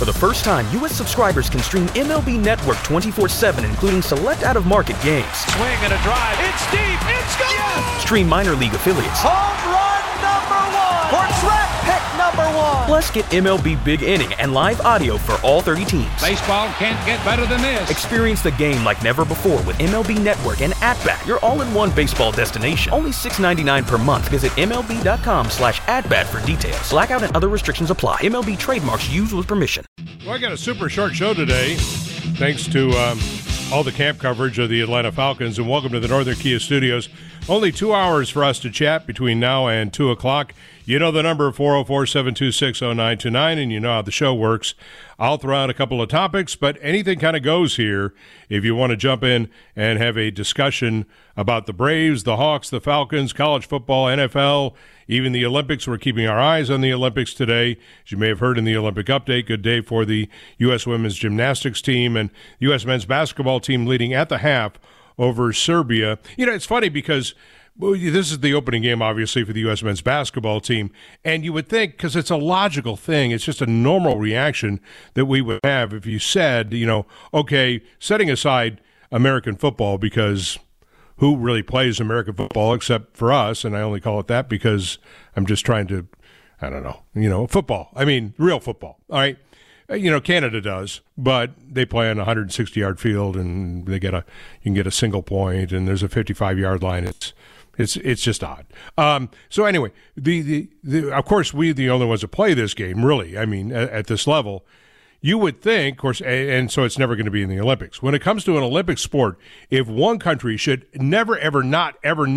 For the first time, U.S. subscribers can stream MLB Network 24/7, including select out-of-market games. Swing and a drive. It's deep. It's gone. Yes! Stream minor league affiliates. Home run number 1. Or draft pick number 1. Plus, get MLB Big Inning and live audio for all 30 teams. Baseball can't get better than this. Experience the game like never before with MLB Network and At-Bat, your all-in-one baseball destination. Only $6.99 per month. Visit MLB.com/atbat for details. Blackout and other restrictions apply. MLB trademarks used with permission. Well, I got a super short show today, thanks to all the camp coverage of the Atlanta Falcons, and welcome to the Northern Kia Studios. Only 2 hours for us to chat between now and 2 o'clock. You know the number, 404-726-0929, and you know how the show works. I'll throw out a couple of topics, but anything kind of goes here if you want to jump in and have a discussion about the Braves, the Hawks, the Falcons, college football, NFL, even the Olympics. We're keeping our eyes on the Olympics today. As you may have heard in the Olympic update, good day for the U.S. women's gymnastics team and U.S. men's basketball team leading at the half over Serbia. You know, it's funny because this is the opening game, obviously, for the U.S. men's basketball team, and you would think, because it's a logical thing, it's just a normal reaction that we would have if you said, you know, okay, setting aside American football, because who really plays American football except for us, and I only call it that because I'm just trying to, I don't know, you know, football. I mean, real football, all right? You know, Canada does, but they play on a 160-yard field, and you can get a single point, and there's a 55-yard line. It's just odd. So anyway, the of course we're the only ones that play this game, really. I mean, at this level, you would think, of course, and so it's never going to be in the Olympics. When it comes to an Olympic sport, if one country should never, ever, not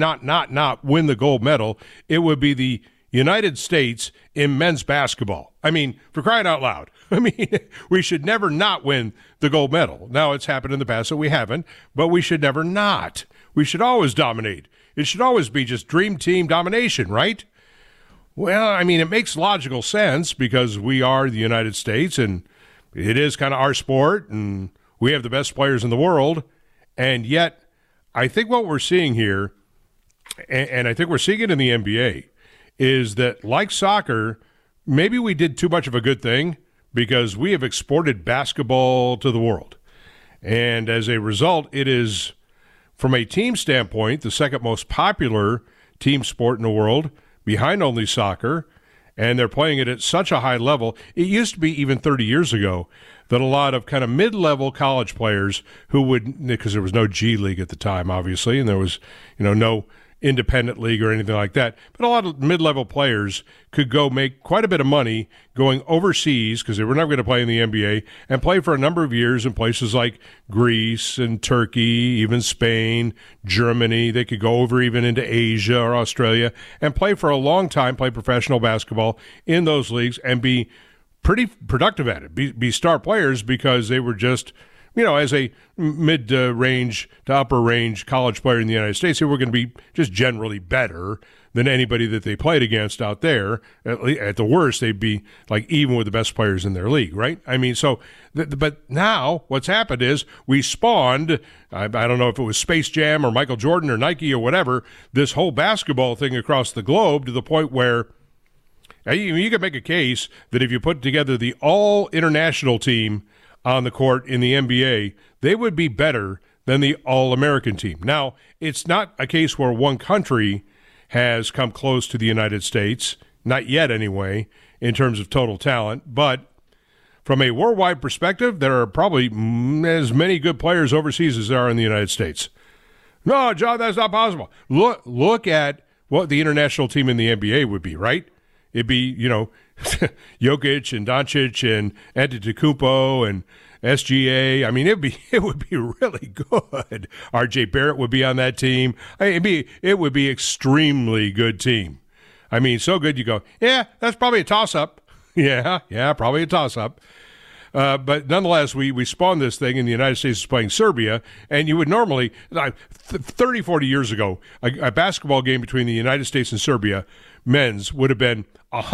win the gold medal, it would be the United States in men's basketball. I mean, for crying out loud. I mean, we should never not win the gold medal. Now, it's happened in the past that we haven't, but we should never not. We should always dominate. It should always be just dream team domination, right? Well, I mean, it makes logical sense because we are the United States, and it is kind of our sport, and we have the best players in the world. And yet, I think what we're seeing here, and I think we're seeing it in the NBA, is that, like soccer, maybe we did too much of a good thing because we have exported basketball to the world. And as a result, it is, from a team standpoint, the second most popular team sport in the world, behind only soccer, and they're playing it at such a high level. It used to be, even 30 years ago, that a lot of kind of mid-level college players who would, because there was no G League at the time, obviously, and there was, you know, no independent league or anything like that, but a lot of mid-level players could go make quite a bit of money going overseas because they were never going to play in the NBA and play for a number of years in places like Greece and Turkey, even Spain, Germany. They could go over even into Asia or Australia and play for a long time, play professional basketball in those leagues and be pretty productive at it, be star players because they were just, you know, as a mid-range to upper-range college player in the United States, they were going to be just generally better than anybody that they played against out there. At the worst, they'd be like even with the best players in their league, right? I mean, so, but now what's happened is we spawned, I don't know if it was Space Jam or Michael Jordan or Nike or whatever, this whole basketball thing across the globe to the point where you could make a case that if you put together the all-international team on the court in the NBA, they would be better than the All-American team. Now, it's not a case where one country has come close to the United States, not yet anyway, in terms of total talent, but from a worldwide perspective, there are probably as many good players overseas as there are in the United States. No, John, that's not possible. Look at what the international team in the NBA would be, right? It'd be, you know, Jokic and Doncic and Antetokounmpo and SGA. I mean, it would be really good. RJ Barrett would be on that team. It would be extremely good team. I mean, so good you go, yeah, that's probably a toss-up. Yeah, probably a toss-up. But nonetheless, we spawned this thing, and the United States is playing Serbia, and you would normally, 30, 40 years ago, a basketball game between the United States and Serbia, men's, would have been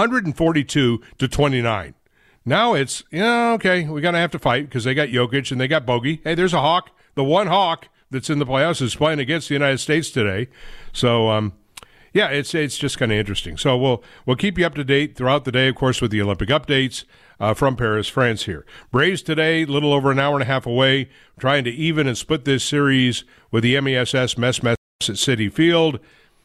142-29. Now it's, okay, we're going to have to fight because they got Jokic and they got Bogey. Hey, there's a Hawk. The one Hawk that's in the playoffs is playing against the United States today. So, it's just kind of interesting. So we'll keep you up to date throughout the day, of course, with the Olympic updates. from Paris, France here. Braves today, a little over an hour and a half away, trying to even and split this series with the MESS Mess at Citi Field.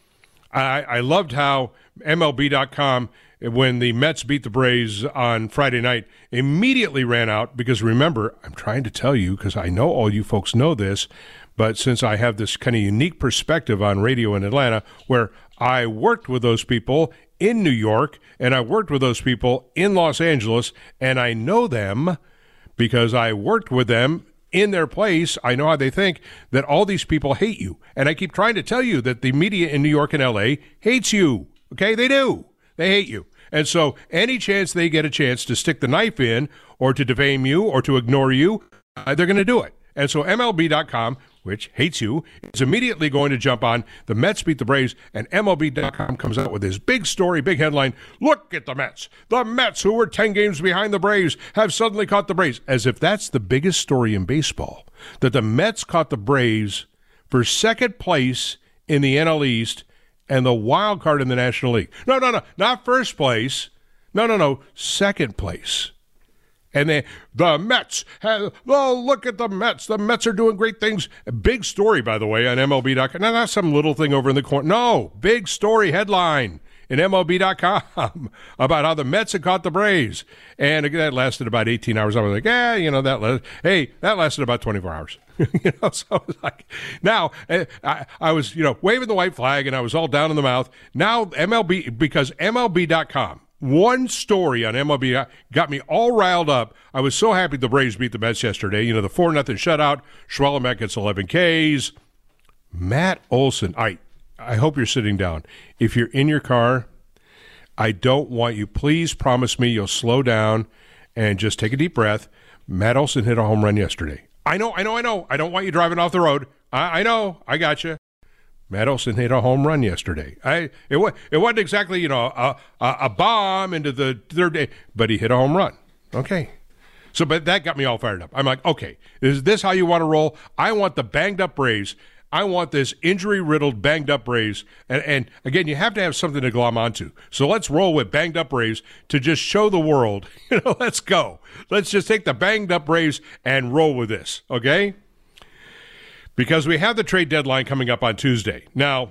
I loved how MLB.com, when the Mets beat the Braves on Friday night, immediately ran out because, remember, I'm trying to tell you because I know all you folks know this, but since I have this kind of unique perspective on radio in Atlanta where I worked with those people in New York and I worked with those people in Los Angeles, and I know them because I worked with them in their place. I know how they think, that all these people hate you. And I keep trying to tell you that the media in New York and L.A. hates you. Okay? They do. They hate you. And so any chance they get a chance to stick the knife in or to defame you or to ignore you, they're going to do it. And so MLB.com, which hates you, is immediately going to jump on the Mets beat the Braves, and MLB.com comes out with this big story, big headline, look at the Mets. The Mets, who were 10 games behind the Braves, have suddenly caught the Braves. As if that's the biggest story in baseball, that the Mets caught the Braves for second place in the NL East and the wild card in the National League. No, not first place. No, second place. And the Mets, look at the Mets. The Mets are doing great things. A big story, by the way, on MLB.com. Now, not some little thing over in the corner. No, big story headline in MLB.com about how the Mets had caught the Braves. And that lasted about 18 hours. I was like, that lasted about 24 hours. So I was like, now, I was, waving the white flag, and I was all down in the mouth. Now, because MLB.com, one story on MLB got me all riled up. I was so happy the Braves beat the Mets yesterday. The 4-0 shutout. Schwellenbeck gets 11 Ks. Matt Olson, I hope you're sitting down. If you're in your car, I don't want you. Please promise me you'll slow down and just take a deep breath. Matt Olson hit a home run yesterday. I know. I don't want you driving off the road. I know. I got you. Matt Olson hit a home run yesterday. It wasn't exactly, a bomb into the third day, but he hit a home run. Okay. So, but that got me all fired up. I'm like, okay, is this how you want to roll? I want the banged-up Braves. I want this injury-riddled, banged-up Braves. And again, you have to have something to glom onto. So let's roll with banged-up Braves to just show the world, let's go. Let's just take the banged-up Braves and roll with this, okay? Because we have the trade deadline coming up on Tuesday. Now,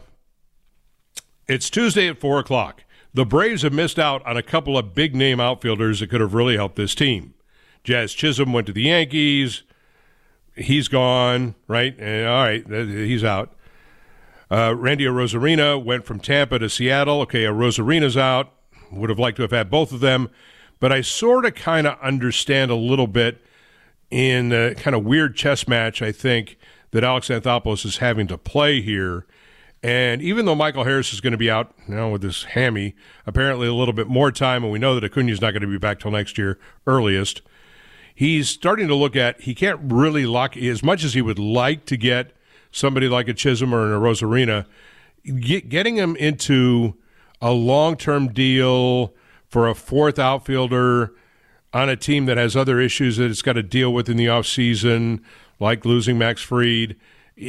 it's Tuesday at 4 o'clock. The Braves have missed out on a couple of big-name outfielders that could have really helped this team. Jazz Chisholm went to the Yankees. He's gone, right? All right, he's out. Randy Arozarena went from Tampa to Seattle. Okay, Arozarena's out. Would have liked to have had both of them. But I sort of kind of understand a little bit in the kind of weird chess match, I think, that Alex Anthopoulos is having to play here. And even though Michael Harris is going to be out with this hammy, apparently a little bit more time, and we know that Acuna's not going to be back till next year earliest, he's starting to look at, he can't really lock, as much as he would like to get somebody like a Chisholm or an Arozarena, getting him into a long-term deal for a fourth outfielder on a team that has other issues that it's got to deal with in the offseason, like losing Max Fried.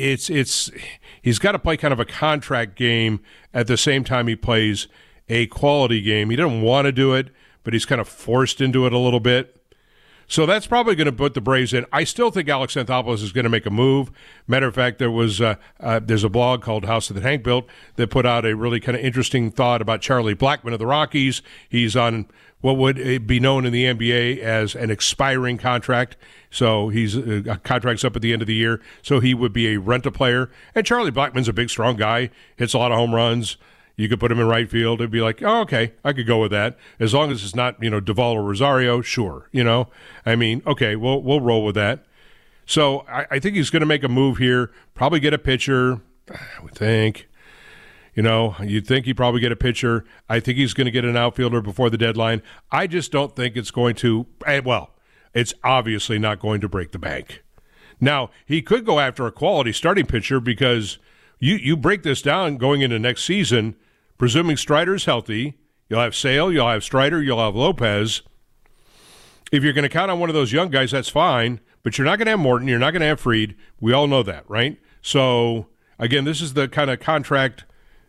He's got to play kind of a contract game at the same time he plays a quality game. He doesn't want to do it, but he's kind of forced into it a little bit. So that's probably going to put the Braves in. I still think Alex Anthopoulos is going to make a move. Matter of fact, there's a blog called House That Hank Built that put out a really kind of interesting thought about Charlie Blackmon of the Rockies. He's on what would be known in the NBA as an expiring contract. So he's contract's up at the end of the year. So he would be a rent-a-player. And Charlie Blackmon's a big, strong guy, hits a lot of home runs. You could put him in right field. It'd be like, oh, okay, I could go with that. As long as it's not, Duvall or Rosario, sure. I mean, okay, we'll roll with that. So I think he's going to make a move here, probably get a pitcher, I would think. You'd think he'd probably get a pitcher. I think he's going to get an outfielder before the deadline. I just don't think it's going to, it's obviously not going to break the bank. Now, he could go after a quality starting pitcher because you break this down going into next season, presuming Strider's healthy, you'll have Sale, you'll have Strider, you'll have Lopez. If you're going to count on one of those young guys, that's fine, but you're not going to have Morton, you're not going to have Fried. We all know that, right? So, again, this is the kind of contract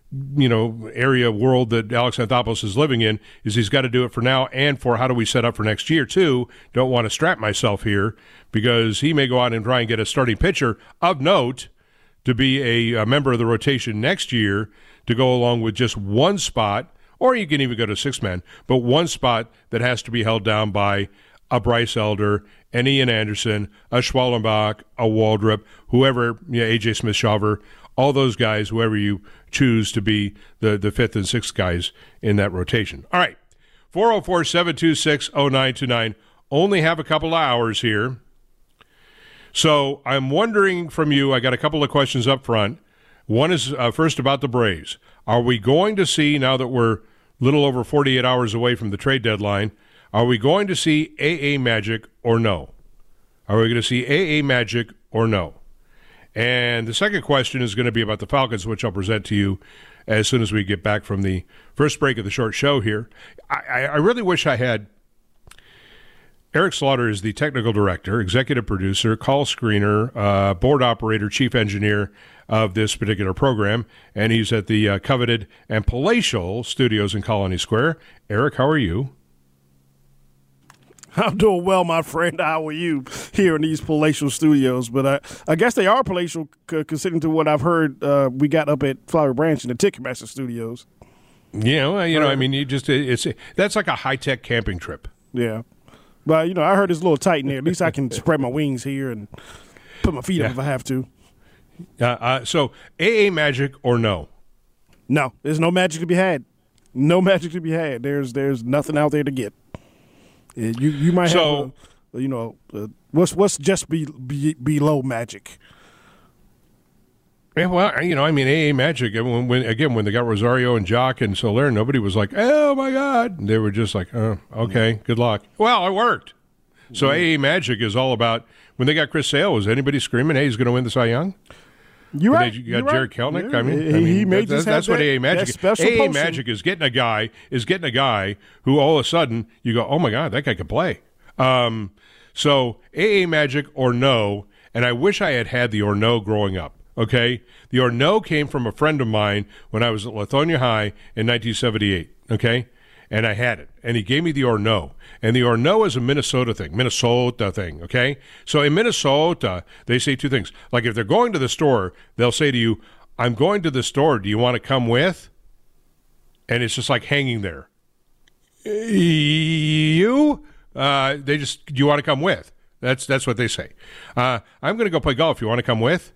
area world that Alex Anthopoulos is living in is he's got to do it for now and for how do we set up for next year too. Don't want to strap myself here because he may go out and try and get a starting pitcher of note to be a member of the rotation next year to go along with just one spot, or you can even go to 6-man, but one spot that has to be held down by a Bryce Elder, an Ian Anderson, a Schwallenbach, a Waldrop, whoever, AJ Smith-Shawver, all those guys, whoever you choose to be the fifth and sixth guys in that rotation. All right, 404-726-0929. Only have a couple of hours here. So I'm wondering from you, I got a couple of questions up front. One is first about the Braves. Are we going to see, now that we're a little over 48 hours away from the trade deadline, are we going to see AA Magic or no? Are we going to see AA Magic or no? And the second question is going to be about the Falcons, which I'll present to you as soon as we get back from the first break of the short show here. I really wish I had Eric Slaughter is the technical director, executive producer, call screener, board operator, chief engineer of this particular program, and he's at the coveted and palatial studios in Colony Square. Eric, how are you? I'm doing well, my friend. How are you here in these palatial studios? But I guess they are palatial considering to what I've heard we got up at Flowery Branch in the Ticketmaster studios. Yeah, I mean, that's like a high-tech camping trip. Yeah. But, I heard it's a little tight in there. At least I can spread my wings here and put my feet up if I have to. So, AA Magic or no? No, there's no magic to be had. No magic to be had. There's nothing out there to get. You might have, what's just below magic? Yeah, well, AA Magic, when they got Rosario and Jock and Soler, nobody was like, oh, my God. They were just like, oh, okay, good luck. Well, it worked. So AA Magic is all about, when they got Chris Sale, was anybody screaming, hey, he's going to win the Cy Young? You're right. You got Jared Kelenic. Yeah. I mean, he may that's what AA Magic is. AA Magic is getting a guy who all of a sudden you go, oh, my God, that guy can play. So AA Magic or no, and I wish I had the or no growing up. Okay, the or no came from a friend of mine when I was at Lithonia High in 1978. Okay, and I had it, and he gave me the or no, and the or no is a Minnesota thing. Okay, so in Minnesota they say two things. Like if they're going to the store, they'll say to you, "I'm going to the store. Do you want to come with?" And it's just like hanging there. You, do you want to come with? That's what they say. I'm going to go play golf. You want to come with?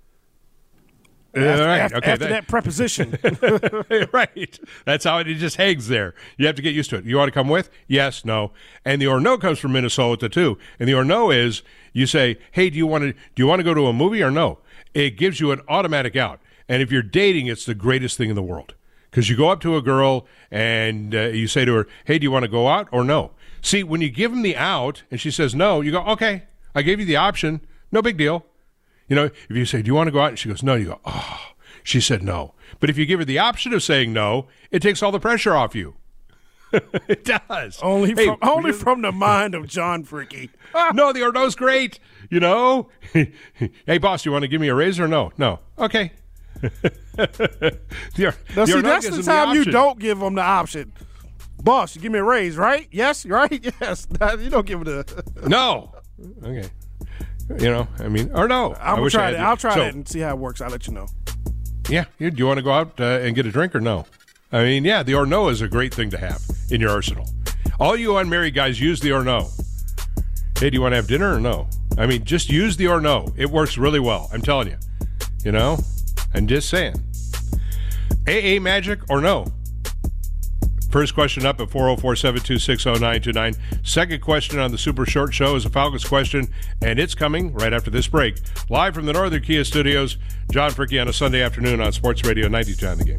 After that preposition. Right. That's how it just hangs there. You have to get used to it. You want to come with? Yes, no. And the or no comes from Minnesota too. And the or no is you say, hey, do you want to go to a movie or no? It gives you an automatic out. And if you're dating, it's the greatest thing in the world. Because you go up to a girl and you say to her, hey, do you want to go out or no? See, when you give them the out and she says no, you go, okay, I gave you the option. No big deal. If you say, do you want to go out? And she goes, no. You go, oh, she said no. But if you give her the option of saying no, it takes all the pressure off you. It does. Only from the mind of John Fricky. No, the or no's great. Hey, boss, do you want to give me a raise or no? No. Okay. That's the time you don't give them the option. Boss, you give me a raise, right? Yes, right? Yes. You don't give it a... No. Okay. Or no. I'll try that and see how it works. I'll let you know. Yeah. Do you want to go out and get a drink or no? The or no is a great thing to have in your arsenal. All you unmarried guys use the or no. Hey, do you want to have dinner or no? Just use the or no. It works really well. I'm telling you. I'm just saying. AA Magic or no? First question up at 404-726-0929. Second question on the Super Short Show is a Falcons question, and it's coming right after this break. Live from the Northern Kia Studios, John Fricky on a Sunday afternoon on Sports Radio 92.9 The Game.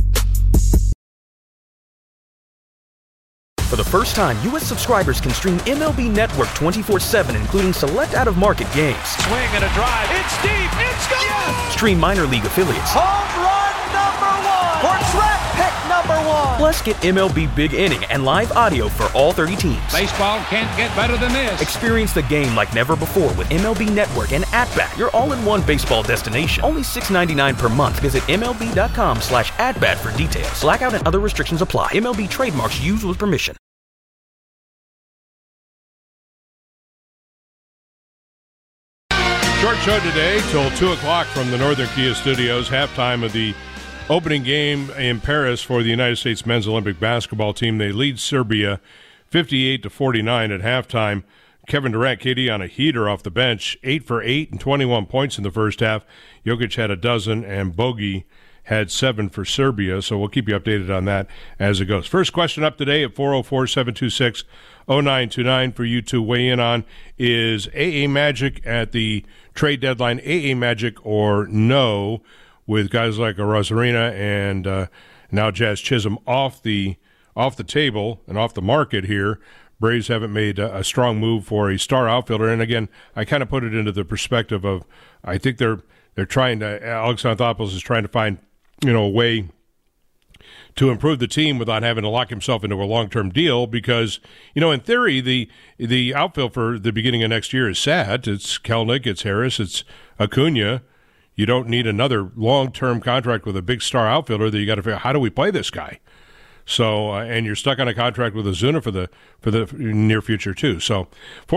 For the first time, U.S. subscribers can stream MLB Network 24/7, including select out-of-market games. Swing and a drive. It's deep. It's gone. Stream minor league affiliates. Home run number one. For track pick number one. Plus, get MLB Big Inning and live audio for all 30 teams. Baseball can't get better than this. Experience the game like never before with MLB Network and At-Bat, your all-in-one baseball destination. Only $6.99 per month. Visit MLB.com/at-bat for details. Blackout and other restrictions apply. MLB trademarks used with permission. Short show today till 2 o'clock from the Northern Kia Studios. Halftime of the opening game in Paris for the United States men's Olympic basketball team. They lead Serbia 58-49 at halftime. Kevin Durant, KD on a heater off the bench, 8 for 8 and 21 points in the first half. Jokic had a dozen, and Bogi had 7 for Serbia, so we'll keep you updated on that as it goes. First question up today at 404-726-0929 for you to weigh in on is AA Magic at the trade deadline, AA Magic or no, with guys like Rosarina and now Jazz Chisholm off the table and off the market here. Braves haven't made a strong move for a star outfielder, and again, I kind of put it into the perspective of I think they're trying to. Alex Anthopoulos is trying to find a way to improve the team without having to lock himself into a long-term deal because, in theory, the outfield for the beginning of next year is set. It's Kelnick, it's Harris, it's Acuna. You don't need another long-term contract with a big star outfielder that you got to figure out, how do we play this guy? So, and you're stuck on a contract with Ozuna for the near future too. So,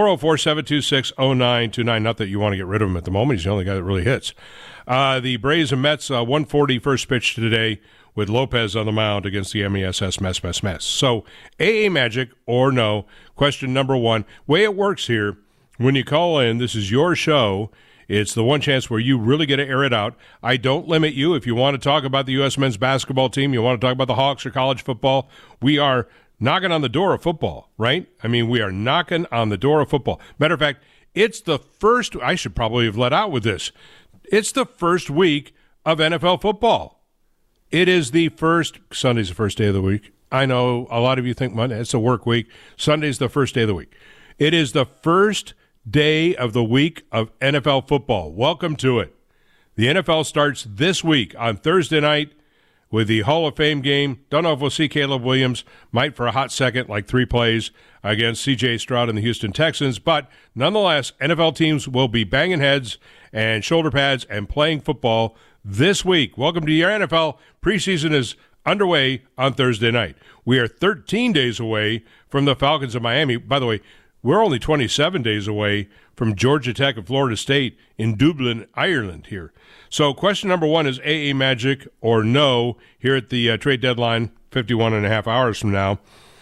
404-726-0929. Not that you want to get rid of him at the moment. He's the only guy that really hits. The Braves and Mets, 140 first pitch today with Lopez on the mound against the MESS Mess. So, AA Magic or no? Question number one. Way it works here, when you call in, this is your show. It's the one chance where you really get to air it out. I don't limit you. If you want to talk about the U.S. men's basketball team, you want to talk about the Hawks or college football, we are knocking on the door of football, right? I mean, we are knocking on the door of football. Matter of fact, it's the first, I should probably have let out with this. It's the first week of NFL football. It is the first, Sunday's the first day of the week. I know a lot of you think Monday, it's a work week. Sunday's the first day of the week. It is the first day of the week of NFL football. Welcome to it. The NFL starts this week on Thursday night with the Hall of Fame game. Don't know if we'll see Caleb Williams. Might for a hot second, like 3 plays against C.J. Stroud and the Houston Texans. But nonetheless, NFL teams will be banging heads and shoulder pads and playing football this week. Welcome to your NFL. Preseason is underway on Thursday night. We are 13 days away from the Falcons of Miami. By the way, we're only 27 days away from Georgia Tech and Florida State in Dublin, Ireland here. So question number one is AA Magic or no here at the trade deadline 51 and a half hours from now.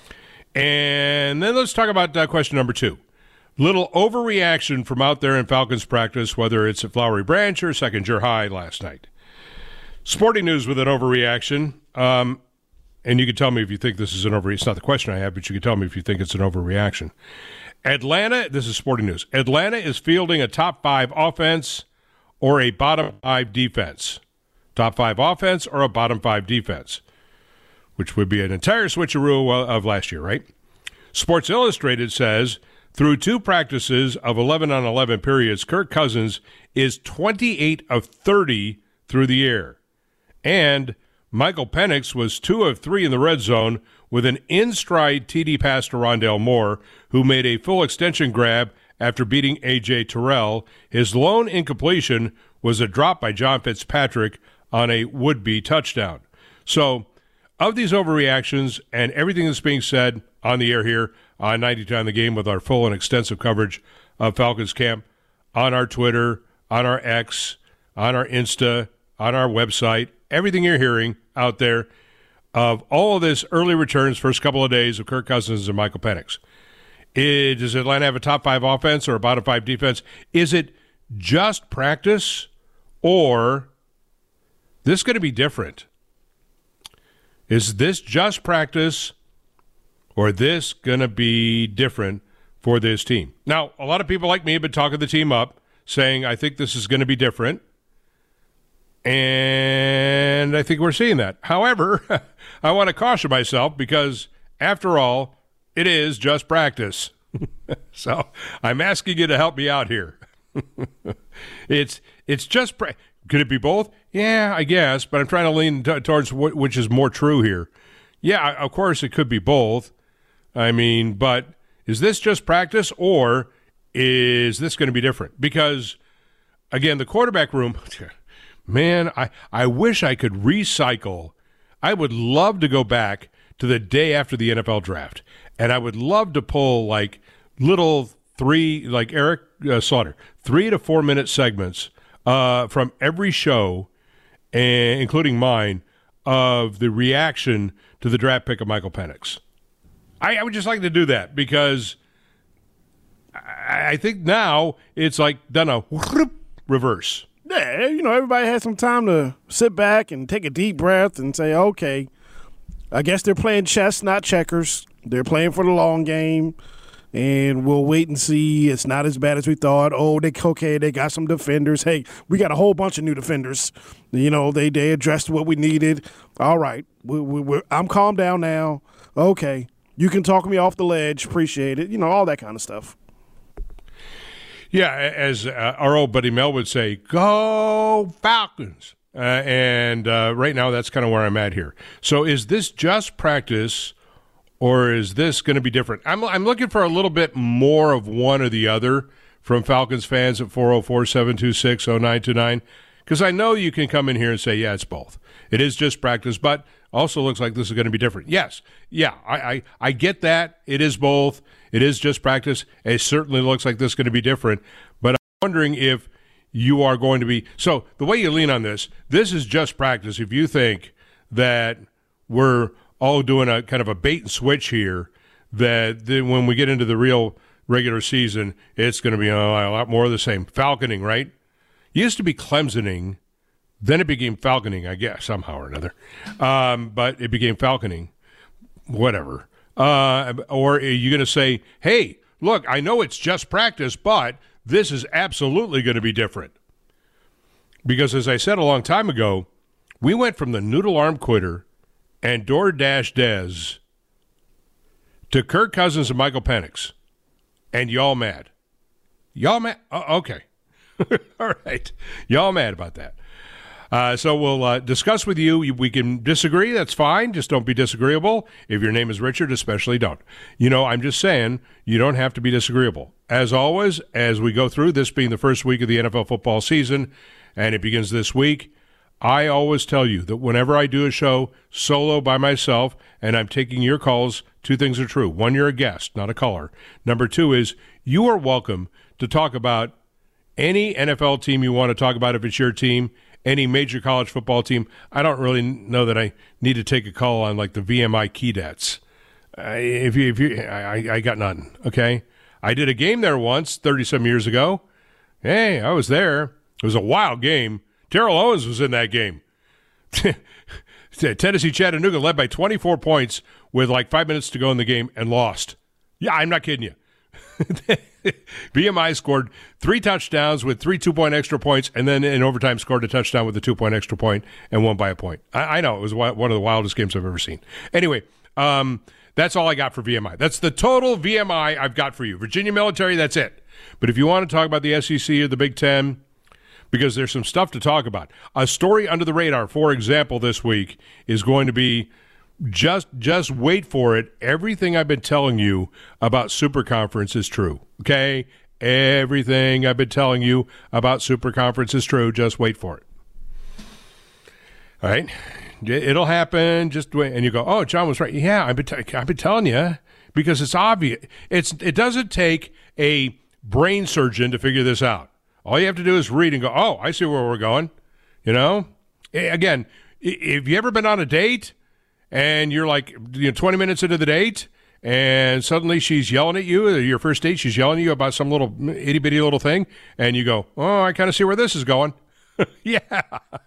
And then let's talk about question number two. Little overreaction from out there in Falcons practice, whether it's at Flowery Branch or Second-Year High last night. Sporting news with an overreaction. And you can tell me if you think this is an overreaction. It's not the question I have, but you can tell me if you think it's an overreaction. Atlanta, this is Sporting News. Atlanta is fielding a top 5 offense or a bottom 5 defense. Top 5 offense or a bottom 5 defense, which would be an entire switcheroo of last year, right? Sports Illustrated says, through 2 practices of 11-on-11 periods, Kirk Cousins is 28 of 30 through the air. And Michael Penix was 2 of 3 in the red zone with an in-stride TD pass to Rondale Moore, who made a full extension grab after beating A.J. Terrell. His lone incompletion was a drop by John Fitzpatrick on a would-be touchdown. So, of these overreactions and everything that's being said on the air here on 92 The Game with our full and extensive coverage of Falcons camp on our Twitter, on our X, on our Insta, on our website, everything you're hearing out there of all of this early returns, first couple of days of Kirk Cousins and Michael Penix. Does Atlanta have a top 5 offense or a bottom 5 defense? Is it just practice or this is going to be different? Is this just practice or this going to be different for this team? Now, a lot of people like me have been talking the team up, saying, I think this is going to be different. And I think we're seeing that. However, I want to caution myself because, after all, it is just practice. So I'm asking you to help me out here. It's just could it be both? Yeah, I guess, but I'm trying to lean towards which is more true here. Yeah, of course it could be both. I mean, but is this just practice or is this going to be different? Because, again, the quarterback room, man, I wish I could recycle. I would love to go back to the day after the NFL draft, and I would love to pull like little like Eric Slaughter, 3 to 4 minute segments from every show, including mine, of the reaction to the draft pick of Michael Penix. I would just like to do that because I think now it's like done a reverse. Yeah, everybody has some time to sit back and take a deep breath and say, okay, I guess they're playing chess, not checkers. They're playing for the long game, and we'll wait and see. It's not as bad as we thought. Oh, they got some defenders. Hey, we got a whole bunch of new defenders. They addressed what we needed. All right, I'm calmed down now. Okay, you can talk me off the ledge. Appreciate it. All that kind of stuff. Yeah, as our old buddy Mel would say, go Falcons. And right now that's kind of where I'm at here. So is this just practice or is this going to be different? I'm looking for a little bit more of one or the other from Falcons fans at 404-726-0929 because I know you can come in here and say, yeah, it's both. It is just practice, but also looks like this is going to be different. Yes, yeah, I get that. It is both. It is just practice. It certainly looks like this is going to be different, but I'm wondering if you are going to be – so the way you lean on this is just practice. If you think that we're all doing a kind of a bait and switch here, that when we get into the real regular season, it's going to be a lot more of the same. Falconing, right? It used to be Clemsoning. Then it became falconing, I guess, somehow or another. But it became falconing. Whatever. Or are you going to say, hey, look, I know it's just practice, but this is absolutely going to be different. Because as I said a long time ago, we went from the noodle arm quitter and DoorDash Dez to Kirk Cousins and Michael Penix. And y'all mad. Y'all mad? Okay. All right. Y'all mad about that. So we'll discuss with you. We can disagree. That's fine. Just don't be disagreeable. If your name is Richard, especially don't. I'm just saying you don't have to be disagreeable. As always, as we go through, this being the first week of the NFL football season, and it begins this week, I always tell you that whenever I do a show solo by myself and I'm taking your calls, two things are true. One, you're a guest, not a caller. Number two is you are welcome to talk about any NFL team you want to talk about if it's your team, any major college football team. I don't really know that I need to take a call on like the VMI Keydets. I got nothing, okay? I did a game there once, 30-some years ago. Hey, I was there. It was a wild game. Terrell Owens was in that game. Tennessee Chattanooga led by 24 points with like 5 minutes to go in the game and lost. Yeah, I'm not kidding you. VMI scored 3 touchdowns with 3 2-point extra points, and then in overtime scored a touchdown with a 2-point extra point and won by a point. I know. It was one of the wildest games I've ever seen. Anyway, that's all I got for VMI. That's the total VMI I've got for you. Virginia Military, that's it. But if you want to talk about the SEC or the Big Ten, because there's some stuff to talk about. A story under the radar, for example, this week is going to be just wait for it. Everything I've been telling you about Super Conference is true, okay? Everything I've been telling you about Super Conference is true. Just wait for it. All right? It'll happen. Just wait. And you go, oh, John was right. Yeah, I've been telling you because it's obvious. It doesn't take a brain surgeon to figure this out. All you have to do is read and go, oh, I see where we're going. Again, if you ever been on a date and you're like 20 minutes into the date and suddenly she's yelling at you, your first date, she's yelling at you about some little itty-bitty little thing, and you go, oh, I kind of see where this is going. Yeah.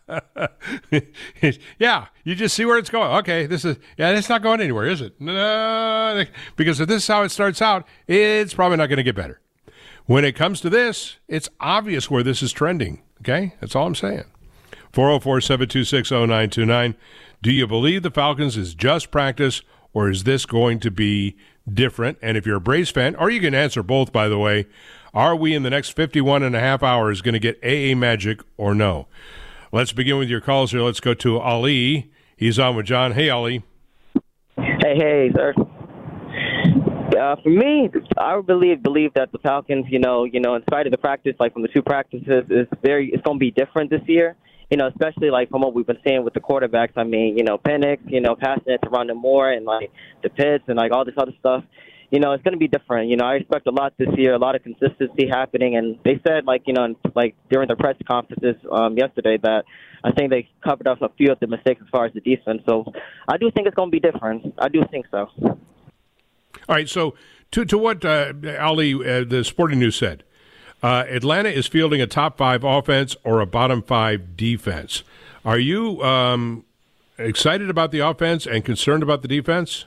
Yeah, you just see where it's going. Okay, it's not going anywhere, is it? No, because if this is how it starts out, it's probably not going to get better. When it comes to this, it's obvious where this is trending, okay? That's all I'm saying. 404-726-0929. Do you believe the Falcons is just practice, or is this going to be different? And if you're a Braves fan, or you can answer both, by the way, are we in the next 51 and a half hours going to get AA magic or no? Let's begin with your calls here. Let's go to Ali. He's on with John. Hey, Ali. Hey, sir. For me, I believe that the Falcons, in spite of the practice, like from the two practices, it's going to be different this year. Especially like from what we've been seeing with the quarterbacks. I mean, Penix, passing it to Rondale Moore and like the Pitts and like all this other stuff. It's going to be different. I expect a lot this year, a lot of consistency happening. And they said, like during the press conferences yesterday that I think they covered up a few of the mistakes as far as the defense. So I do think it's going to be different. I do think so. All right. So to what Ali, the Sporting News said, Atlanta is fielding a top 5 offense or a bottom 5 defense. Are you excited about the offense and concerned about the defense?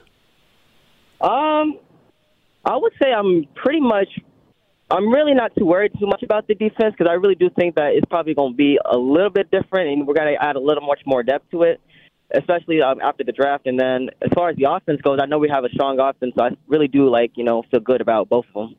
I would say I'm really not too worried too much about the defense because I really do think that it's probably going to be a little bit different and we're going to add a little much more depth to it, especially after the draft. And then as far as the offense goes, I know we have a strong offense, so I really do feel good about both of them.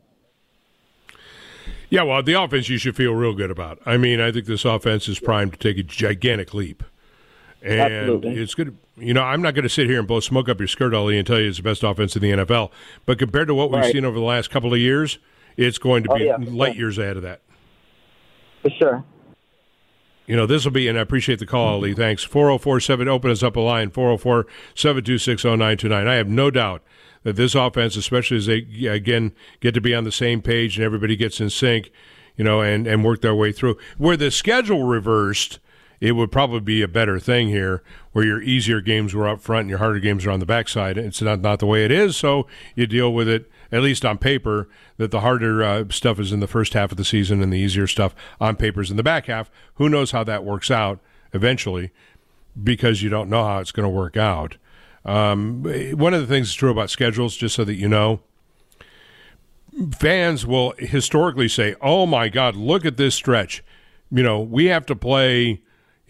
Yeah, well, the offense you should feel real good about. I mean, I think this offense is primed to take a gigantic leap. And absolutely. It's good. I'm not going to sit here and blow smoke up your skirt, Ali, and tell you it's the best offense in the NFL. But compared to what we've seen over the last couple of years, it's going to be light years ahead of that. For sure. This will be, and I appreciate the call, Ali. Thanks. 404-7, open us up a line, 404-726-0929. I have no doubt that this offense, especially as they, again, get to be on the same page and everybody gets in sync, and work their way through. Where the schedule reversed, it would probably be a better thing here, where your easier games were up front and your harder games are on the backside. It's not the way it is, so you deal with it, at least on paper, that the harder stuff is in the first half of the season and the easier stuff on paper is in the back half. Who knows how that works out eventually, because you don't know how it's going to work out. One of the things that's true about schedules, just so that you know, fans will historically say, oh, my God, look at this stretch. We have to play,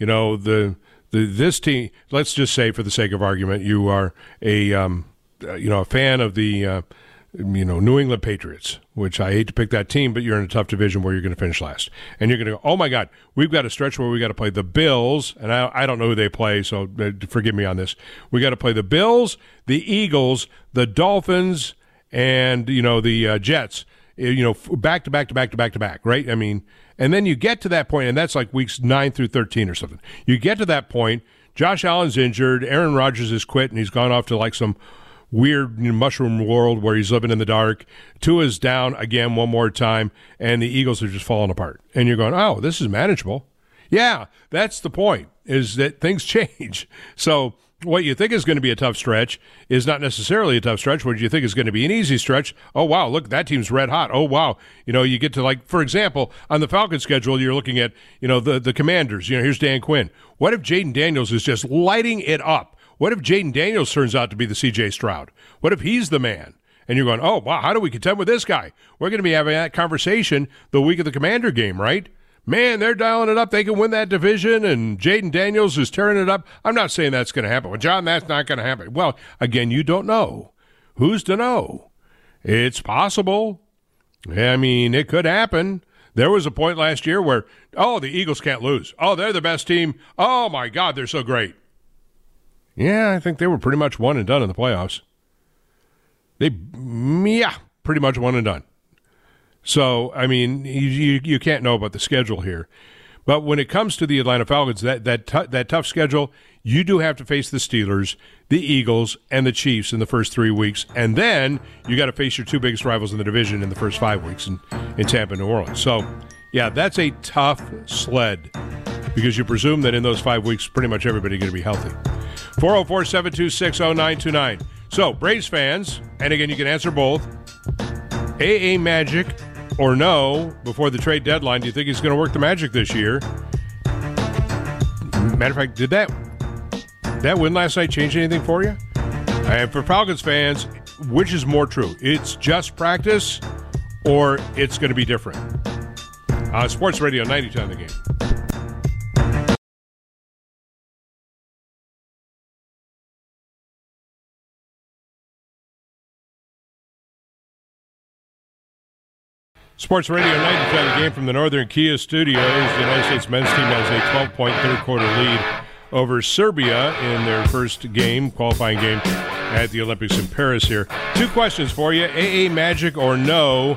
this team. Let's just say, for the sake of argument, you are a fan of the New England Patriots, which I hate to pick that team, but you're in a tough division where you're going to finish last. And you're going to go, oh, my God, we've got a stretch where we got to play the Bills, and I don't know who they play, so forgive me on this. We got to play the Bills, the Eagles, the Dolphins, and, the Jets, back to back, right? I mean, and then you get to that point, and that's like weeks 9 through 13 or something. You get to that point, Josh Allen's injured, Aaron Rodgers has quit, and he's gone off to like some weird mushroom world where he's living in the dark. Tua's down again one more time, and the Eagles are just falling apart. And you're going, oh, this is manageable. Yeah, that's the point, is that things change. So what you think is going to be a tough stretch is not necessarily a tough stretch. What you think is going to be an easy stretch, oh, wow, look, that team's red hot. Oh, wow. You get to, like, for example, on the Falcons schedule, you're looking at, the Commanders. Here's Dan Quinn. What if Jaden Daniels is just lighting it up? What if Jaden Daniels turns out to be the C.J. Stroud? What if he's the man? And you're going, oh, wow, how do we contend with this guy? We're going to be having that conversation the week of the Commander game, right? Man, they're dialing it up. They can win that division, and Jaden Daniels is tearing it up. I'm not saying that's going to happen. Well, John, that's not going to happen. Well, again, you don't know. Who's to know? It's possible. I mean, it could happen. There was a point last year where, oh, the Eagles can't lose. Oh, they're the best team. Oh, my God, they're so great. Yeah, I think they were pretty much one and done in the playoffs. Pretty much one and done. So, I mean, you can't know about the schedule here. But when it comes to the Atlanta Falcons, that tough schedule, you do have to face the Steelers, the Eagles, and the Chiefs in the first 3 weeks. And then you got to face your two biggest rivals in the division in the first 5 weeks in Tampa and New Orleans. So, yeah, that's a tough sled because you presume that in those 5 weeks, pretty much everybody's going to be healthy. 404-726-0929. So, Braves fans, and again, you can answer both, AA Magic or no before the trade deadline. Do you think he's going to work the magic this year? Matter of fact, did that win last night change anything for you? And for Falcons fans, which is more true? It's just practice or it's going to be different? Sports Radio 92 on the Game. Sports Radio 92 on the Game from the Northern Kia Studios. The United States men's team has a 12-point third-quarter lead over Serbia in their first game, qualifying game at the Olympics in Paris here. 2 questions for you. AA Magic or no,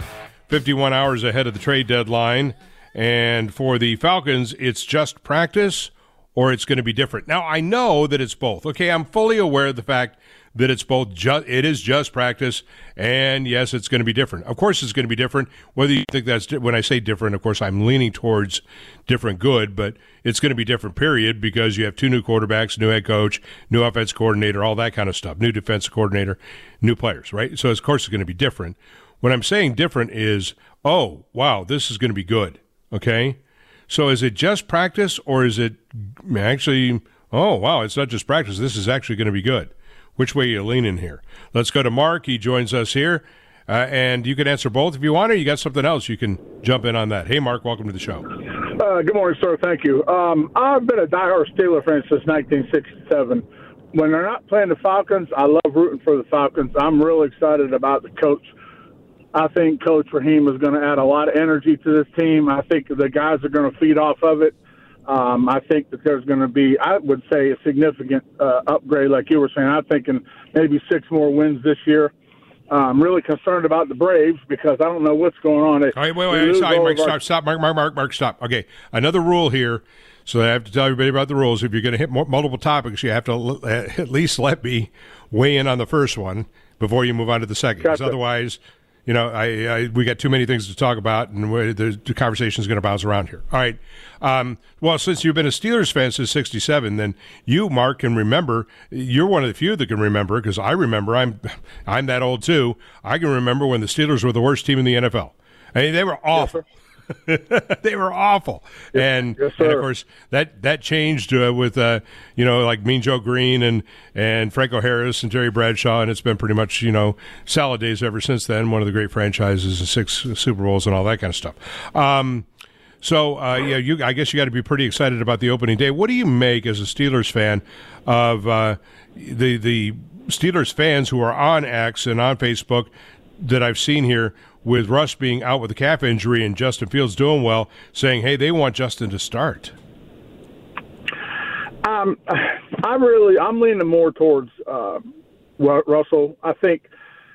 51 hours ahead of the trade deadline. And for the Falcons, it's just practice or it's going to be different. Now, I know that it's both. Okay, I'm fully aware of the fact that it's both. It is just practice, and yes, it's going to be different. Of course, it's going to be different. Whether you think that's when I say different, of course, I'm leaning towards different good, but it's going to be different. Period, because you have 2 new quarterbacks, new head coach, new offense coordinator, all that kind of stuff, new defensive coordinator, new players, right? So, of course, it's going to be different. When I'm saying different is, oh, wow, this is going to be good. Okay, so is it just practice, or is it actually? Oh, wow, it's not just practice. This is actually going to be good. Which way are you leaning here? Let's go to Mark. He joins us here. And you can answer both if you want, or you got something else, you can jump in on that. Hey, Mark, welcome to the show. Good morning, sir. Thank you. I've been a diehard Steeler fan since 1967. When they're not playing the Falcons, I love rooting for the Falcons. I'm really excited about the coach. I think Coach Raheem is going to add a lot of energy to this team. I think the guys are going to feed off of it. I think that there's going to be, I would say, a significant upgrade, like you were saying. I'm thinking maybe 6 more wins this year. I'm really concerned about the Braves because I don't know what's going on. All right, wait. Sorry, Mark, stop. Mark, stop. Okay, another rule here. So I have to tell everybody about the rules. If you're going to hit multiple topics, you have to at least let me weigh in on the first one before you move on to the second. Because otherwise, you know, we got too many things to talk about, and the conversation is going to bounce around here. All right. Well, since you've been a Steelers fan since '67, then you, Mark, can remember. You're one of the few that can remember, because I remember. I'm that old too. I can remember when the Steelers were the worst team in the NFL. I mean, they were awful. Yes, they were awful, and of course that changed with like Mean Joe Green and Franco Harris and Terry Bradshaw, and it's been pretty much salad days ever since then. One of the great franchises and 6 Super Bowls and all that kind of stuff. I guess you got to be pretty excited about the opening day. What do you make as a Steelers fan of the Steelers fans who are on X and on Facebook that I've seen here, with Russ being out with a calf injury and Justin Fields doing well, saying, hey, they want Justin to start? I'm leaning more towards Russell. I think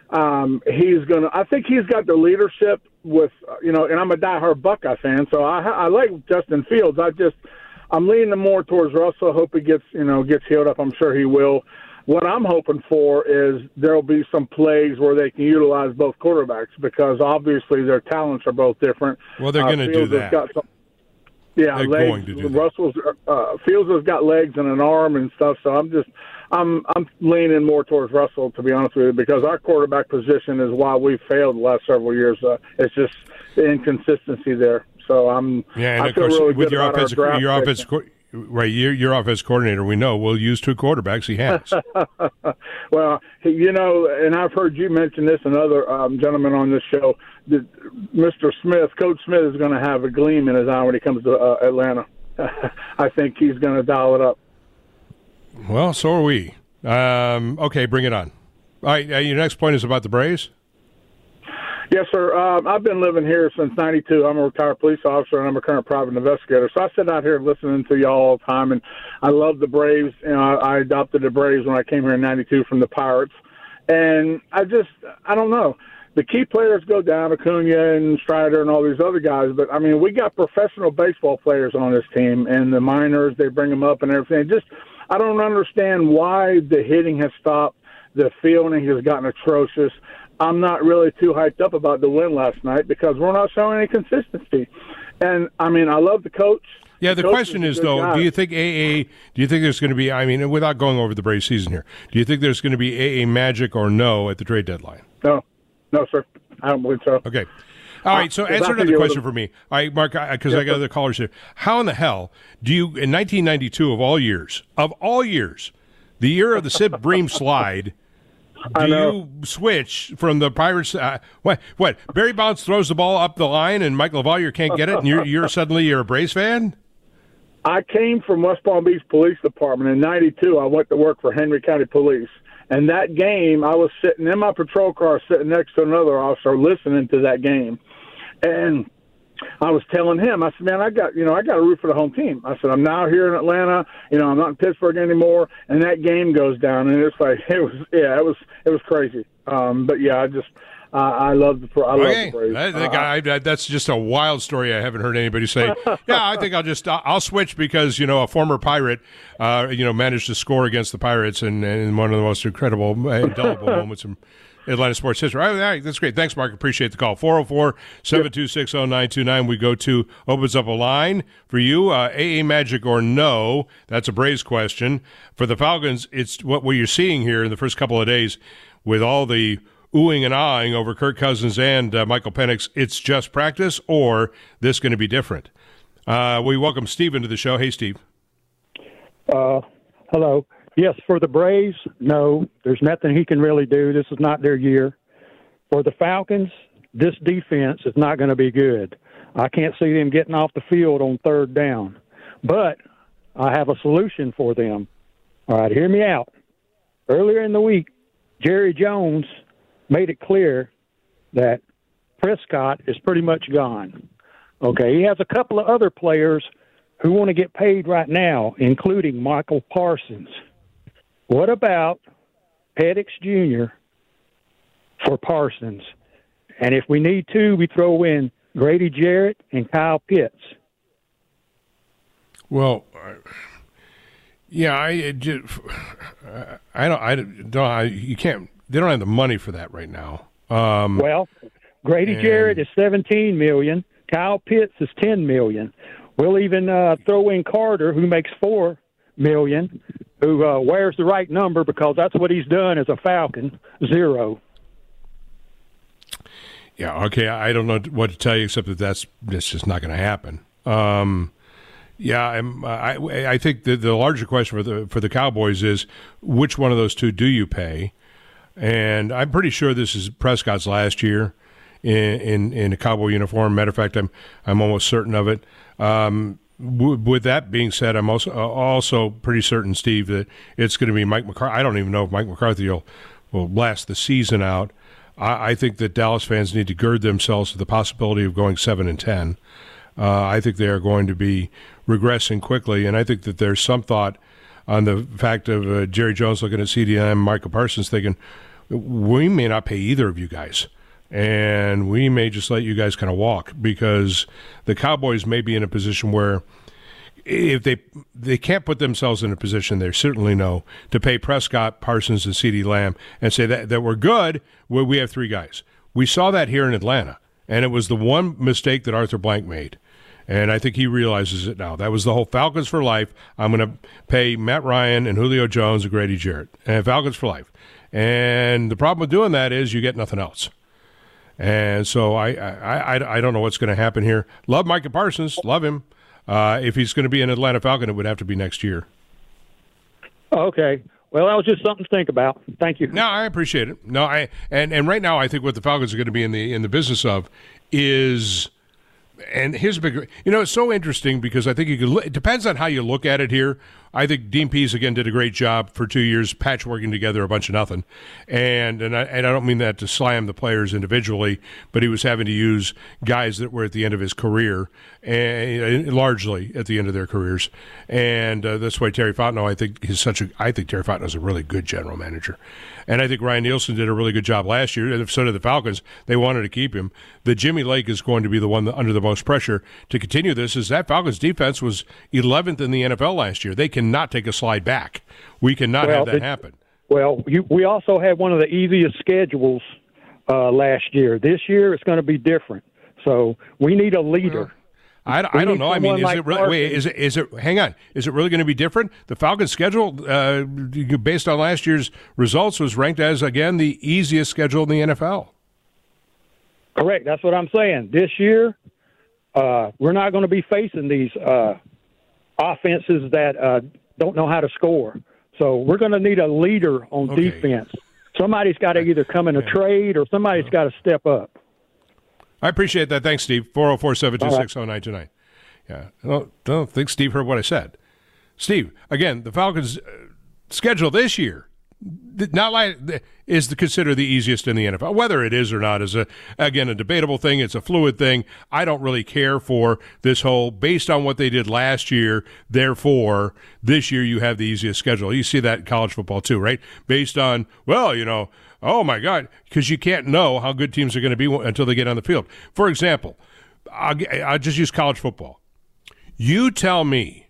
he's got the leadership with, and I'm a diehard Buckeye fan, so I like Justin Fields. I'm leaning more towards Russell. I hope he gets healed up. I'm sure he will. What I'm hoping for is there'll be some plays where they can utilize both quarterbacks, because obviously their talents are both different. Well, they're going to do that. They're going to do that. Fields has got legs and an arm and stuff, so I'm leaning more towards Russell, to be honest with you, because our quarterback position is why we've failed the last several years. It's just the inconsistency there. So I feel really good about our draft. Right, your offense coordinator, we know, will use 2 quarterbacks. He has. Well, and I've heard you mention this and other gentlemen on this show, that Mr. Smith, Coach Smith, is going to have a gleam in his eye when he comes to Atlanta. I think he's going to dial it up. Well, so are we. Okay, bring it on. All right, your next point is about the Braves? Yes, sir. I've been living here since '92. I'm a retired police officer, and I'm a current private investigator. So I sit out here listening to y'all all the time, and I love the Braves. I adopted the Braves when I came here in '92 from the Pirates. And I don't know. The key players go down, Acuna and Strider and all these other guys. But, I mean, we got professional baseball players on this team, and the minors, they bring them up and everything. I don't understand why the hitting has stopped. The fielding has gotten atrocious. I'm not really too hyped up about the win last night because we're not showing any consistency. And, I mean, I love the coach. Yeah, the question is, though, do you think there's going to be, I mean, without going over the Braves season here, do you think there's going to be AA magic or no at the trade deadline? No, sir. I don't believe so. Okay. All right, so answer another question for me. All right, Mark, because I got other callers here. How in the hell do you, in 1992 of all years, the year of the Sid Bream slide, do you switch from the Pirates? What? Barry Bonds throws the ball up the line and Mike LaValliere can't get it, and you're suddenly a Braves fan? I came from West Palm Beach Police Department in '92. I went to work for Henry County Police, and that game, I was sitting in my patrol car, sitting next to another officer, listening to that game, and I was telling him, I said, man, I got to root for the home team. I said, I'm now here in Atlanta. I'm not in Pittsburgh anymore. And that game goes down, and it's like it was crazy. But yeah, I love the Braves. That's just a wild story. I haven't heard anybody say, yeah, I think I'll switch because, a former Pirate, managed to score against the Pirates in one of the most incredible, indelible moments in Atlanta sports history. All right, that's great. Thanks, Mark. Appreciate the call. 404-726-0929. Opens up a line for you. AA Magic or no? That's a Braves question. For the Falcons, it's what you're seeing here in the first couple of days with all the oohing and ahhing over Kirk Cousins and Michael Penix. It's just practice, or this going to be different? We welcome Steve into the show. Hey, Steve. Hello. Yes, for the Braves, no, there's nothing he can really do. This is not their year. For the Falcons, this defense is not going to be good. I can't see them getting off the field on third down. But I have a solution for them. All right, hear me out. Earlier in the week, Jerry Jones made it clear that Prescott is pretty much gone. Okay, he has a couple of other players who want to get paid right now, including Michael Parsons. What about Penix Jr. for Parsons? And if we need to, we throw in Grady Jarrett and Kyle Pitts. Well, yeah, you can't. They don't have the money for that right now. Grady Jarrett is $17 million. Kyle Pitts is $10 million. We'll even throw in Carter, who makes $4 million, who wears the right number because that's what he's done as a Falcon, 0. Yeah, okay. I don't know what to tell you except that that's just not going to happen. I think the larger question for the Cowboys is which one of those two do you pay? And I'm pretty sure this is Prescott's last year in a Cowboy uniform. Matter of fact, I'm almost certain of it. With that being said, I'm also pretty certain, Steve, that it's going to be Mike McCarthy. I don't even know if Mike McCarthy will last the season out. I think that Dallas fans need to gird themselves to the possibility of going 7-10. I think they are going to be regressing quickly, and I think that there's some thought on the fact of Jerry Jones looking at CeeDee and Michael Parsons thinking, we may not pay either of you guys, and we may just let you guys kind of walk, because the Cowboys may be in a position where if they can't put themselves in a position, they certainly know, to pay Prescott, Parsons, and CeeDee Lamb and say that we're good, we have 3 guys. We saw that here in Atlanta, and it was the one mistake that Arthur Blank made. And I think he realizes it now. That was the whole Falcons for life. I'm going to pay Matt Ryan and Julio Jones and Grady Jarrett. And Falcons for life. And the problem with doing that is you get nothing else. And so I don't know what's going to happen here. Love Micah Parsons. Love him. If he's going to be an Atlanta Falcon, it would have to be next year. Okay. Well, that was just something to think about. Thank you. No, I appreciate it. No, and right now I think what the Falcons are going to be in the business of is – and here's a big, it's so interesting because I think it depends on how you look at it here. I think Dean Pease, again, did a great job for 2 years patchworking together a bunch of nothing. And I don't mean that to slam the players individually, but he was having to use guys that were at the end of his career, and largely at the end of their careers. And that's why Terry Fontenot, I think Terry Fontenot is a really good general manager. And I think Ryan Nielsen did a really good job last year, and so did the Falcons. They wanted to keep him. The Jimmy Lake is going to be the one under the most pressure to continue this, is that Falcons defense was 11th in the NFL last year. They cannot take a slide back. We cannot have that happen. Well, we also had one of the easiest schedules last year. This year it's going to be different. So we need a leader. I don't know. I mean, is it really? Wait, is it? Hang on. Is it really going to be different? The Falcons' schedule, based on last year's results, was ranked as, again, the easiest schedule in the NFL. Correct. That's what I'm saying. This year, we're not going to be facing these offenses that don't know how to score. So we're going to need a leader on defense. Somebody's got to either come in a trade or somebody's got to step up. I appreciate that. Thanks, Steve. 404-726-0929. Yeah. Don't think Steve heard what I said. Steve, again, the Falcons' schedule this year, not like is considered the easiest in the NFL. Whether it is or not is again a debatable thing. It's a fluid thing. I don't really care for this whole based on what they did last year. Therefore, this year you have the easiest schedule. You see that in college football too, right? Based on oh my God, because you can't know how good teams are going to be until they get on the field. For example, I'll just use college football. You tell me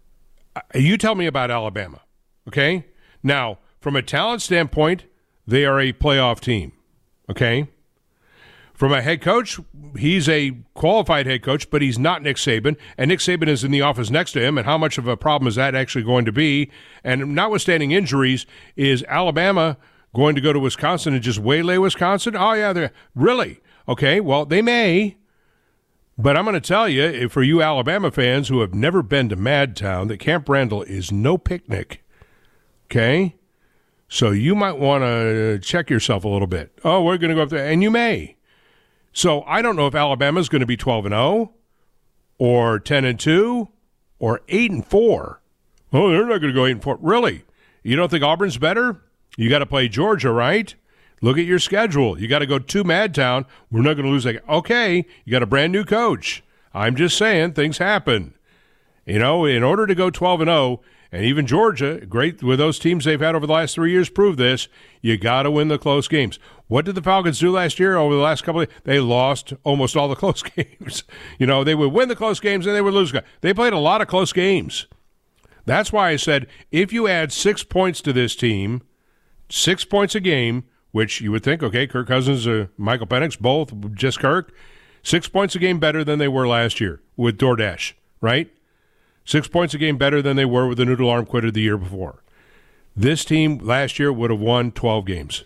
about Alabama, okay? Now, from a talent standpoint, they are a playoff team, okay? From a head coach, he's a qualified head coach, but he's not Nick Saban, and Nick Saban is in the office next to him, and how much of a problem is that actually going to be? And notwithstanding injuries, is Alabama going to go to Wisconsin and just waylay Wisconsin? Oh, yeah, they're really? Okay, well, they may. But I'm going to tell you, for you Alabama fans who have never been to Madtown, that Camp Randall is no picnic, okay? So you might want to check yourself a little bit. Oh, we're going to go up there, and you may. So I don't know if Alabama's going to be 12-0 or 10-2 or 8-4. Oh, they're not going to go 8-4. Really? You don't think Auburn's better? You got to play Georgia, right? Look at your schedule. You got to go to Madtown. We're not going to lose. Okay, you got a brand new coach. I'm just saying things happen. In order to go 12-0, and even Georgia, great with those teams they've had over the last 3 years, prove this. You got to win the close games. What did the Falcons do last year? Over the last couple of years, they lost almost all the close games. They would win the close games and they would lose. They played a lot of close games. That's why I said if you add 6 points to this team, 6 points a game. Which you would think, okay, Kirk Cousins, Michael Penix, both, just Kirk, 6 points a game better than they were last year with DoorDash, right? 6 points a game better than they were with the Noodle Arm Quitter the year before. This team last year would have won 12 games.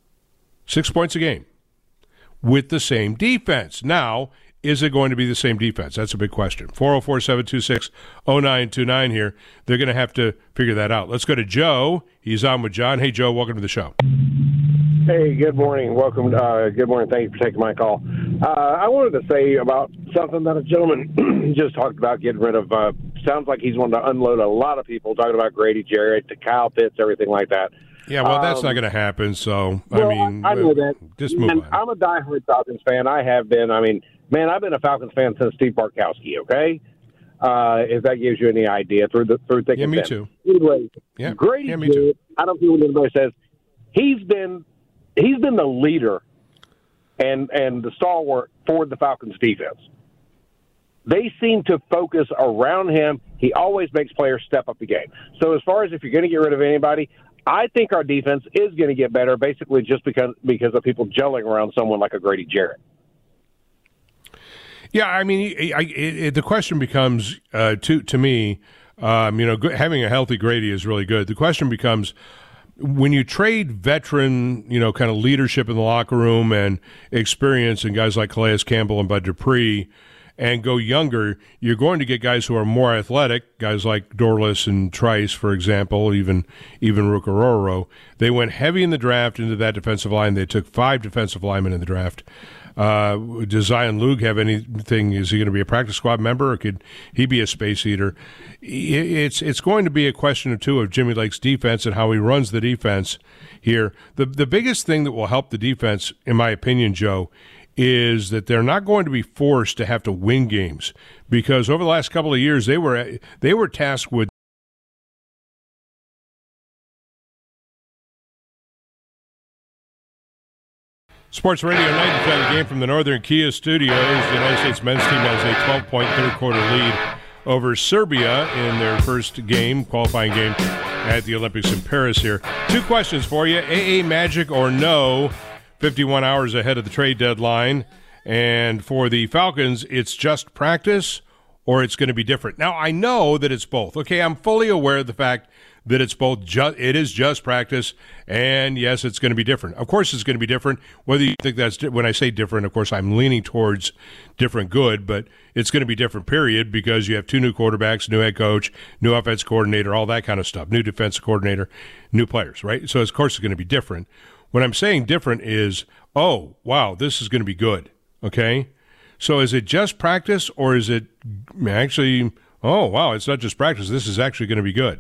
6 points a game with the same defense. Now, is it going to be the same defense? That's a big question. 404-726-0929 here. They're going to have to figure that out. Let's go to Joe. He's on with John. Hey, Joe, welcome to the show. Hey, good morning. Welcome. Good morning. Thank you for taking my call. I wanted to say about something that a gentleman just talked about, getting rid of. Sounds like he's wanting to unload a lot of people, talking about Grady Jarrett, to Kyle Pitts, everything like that. Yeah, well, that's not going to happen. So, I know that. Just move on. I'm a diehard Falcons fan. I have been. I've been a Falcons fan since Steve Bartkowski, okay? If that gives you any idea through thick and thin. Yeah, me too. Anyway, yeah, Grady me too. I don't care what anybody says. He's been the leader and the stalwart for the Falcons defense. They seem to focus around him. He always makes players step up the game. So as far as if you're going to get rid of anybody, I think our defense is going to get better basically just because of people gelling around someone like a Grady Jarrett. Yeah, the question becomes, to me, having a healthy Grady is really good. The question becomes, when you trade veteran, kind of leadership in the locker room and experience in guys like Calais Campbell and Bud Dupree and go younger, you're going to get guys who are more athletic, guys like Dorless and Trice, for example, even Rukaroro. They went heavy in the draft into that defensive line. They took 5 defensive linemen in the draft. Does Zion Lug have anything? Is he going to be a practice squad member, or could he be a space eater? It's going to be a question or two of Jimmy Lake's defense and how he runs the defense here. The biggest thing that will help the defense, in my opinion, Joe, is that they're not going to be forced to have to win games, because over the last couple of years they were tasked with Sports Radio 95, the game from the Northern Kia Studios. The United States men's team has a 12-point third-quarter lead over Serbia in their first game, qualifying game at the Olympics in Paris here. 2 questions for you. AA Magic or no, 51 hours ahead of the trade deadline. And for the Falcons, it's just practice or it's going to be different. Now, I know that it's both. Okay, I'm fully aware of the fact that it's both. It is just practice, and yes, it's going to be different. Of course, it's going to be different. Whether you think that's when I say different, of course, I'm leaning towards different good, but it's going to be different. Period, because you have 2 new quarterbacks, new head coach, new offense coordinator, all that kind of stuff, new defensive coordinator, new players, right? So, of course, it's going to be different. When I'm saying different is, oh, wow, this is going to be good. Okay, so is it just practice, or is it actually? Oh, wow, it's not just practice. This is actually going to be good.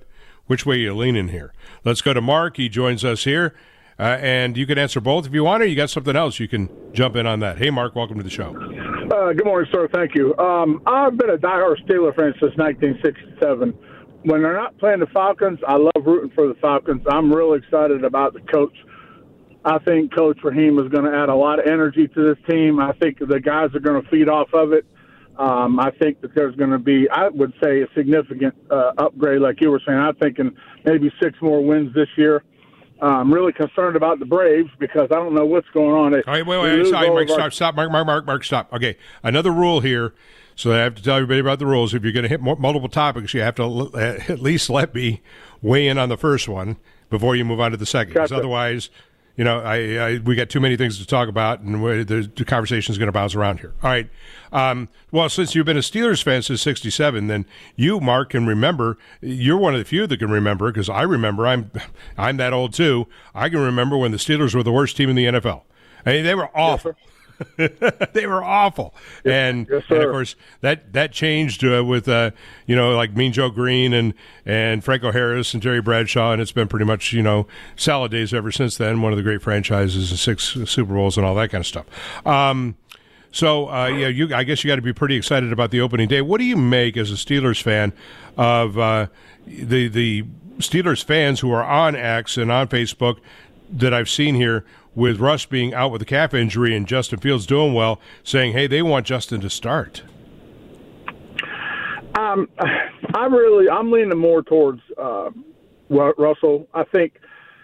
Which way are you leaning here? Let's go to Mark. He joins us here. And you can answer both if you want, or you got something else, you can jump in on that. Hey, Mark, welcome to the show. Good morning, sir. Thank you. I've been a diehard Steeler fan since 1967. When they're not playing the Falcons, I love rooting for the Falcons. I'm really excited about the coach. I think Coach Raheem is going to add a lot of energy to this team. I think the guys are going to feed off of it. I think that there's going to be, I would say, a significant upgrade, like you were saying. I'm thinking maybe 6 more wins this year. I'm really concerned about the Braves because I don't know what's going on. All right, wait, sorry, Mark, stop. Mark, stop. Okay, another rule here. So I have to tell everybody about the rules. If you're going to hit multiple topics, you have to at least let me weigh in on the first one before you move on to the second. Because otherwise, we got too many things to talk about, and the conversation is going to bounce around here. All right. Well, since you've been a Steelers fan since '67, then you, Mark, can remember. You're one of the few that can remember, because I remember. I'm that old too. I can remember when the Steelers were the worst team in the NFL. I mean, they were awful. Yes, they were awful, and of course that changed with like Mean Joe Green and Franco Harris and Jerry Bradshaw, and it's been pretty much salad days ever since then. One of the great franchises and 6 Super Bowls and all that kind of stuff. I guess you got to be pretty excited about the opening day. What do you make as a Steelers fan of the Steelers fans who are on X and on Facebook that I've seen here, with Russ being out with a calf injury and Justin Fields doing well, saying, hey, they want Justin to start? I'm leaning more towards Russell. I think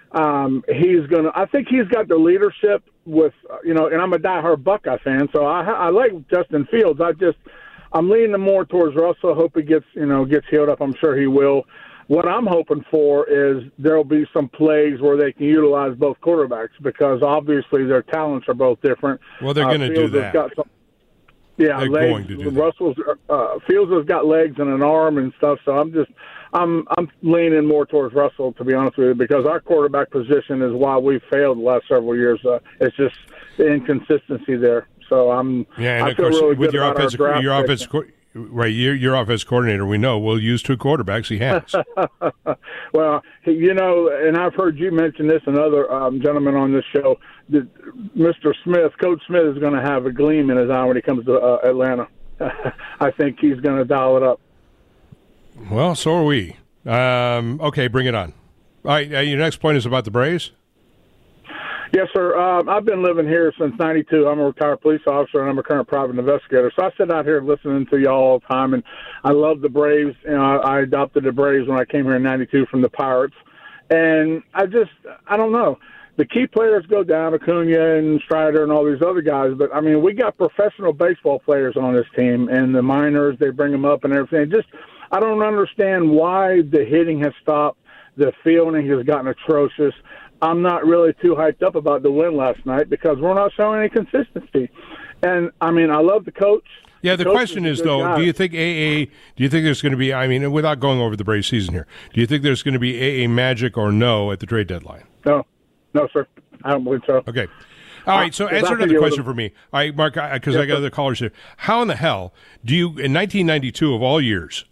he's got the leadership with, and I'm a diehard Buckeye fan, so I like Justin Fields. I'm leaning more towards Russell. I hope he gets healed up. I'm sure he will. What I'm hoping for is there'll be some plays where they can utilize both quarterbacks, because obviously their talents are both different. Well, they're going to do that. They're going to do that. Fields has got legs and an arm and stuff, so I'm leaning more towards Russell, to be honest with you, because our quarterback position is why we failed the last several years. It's just the inconsistency there. So I feel really good about our draft pick. Right, your offense coordinator, we know, will use 2 quarterbacks. He has. Well, and I've heard you mention this and other gentlemen on this show, that Mr. Smith, Coach Smith, is going to have a gleam in his eye when he comes to Atlanta. I think he's going to dial it up. Well, so are we. Okay, bring it on. All right, your next point is about the Braves? Yes, sir. I've been living here since '92. I'm a retired police officer, and I'm a current private investigator. So I sit out here listening to y'all all the time, and I love the Braves. I adopted the Braves when I came here in '92 from the Pirates. And I don't know. The key players go down, Acuna and Strider and all these other guys. But, I mean, we got professional baseball players on this team, and the minors, they bring them up and everything. I don't understand why the hitting has stopped. The fielding has gotten atrocious. I'm not really too hyped up about the win last night because we're not showing any consistency. And, I mean, I love the coach. Yeah, the question is, though, do you think there's going to be, I mean, without going over the Braves season here, do you think there's going to be AA magic or no at the trade deadline? No, sir. I don't believe so. Okay. All right, so answer another question for me. All right, Mark, because I got other callers here. How in the hell do you, in 1992 of all years,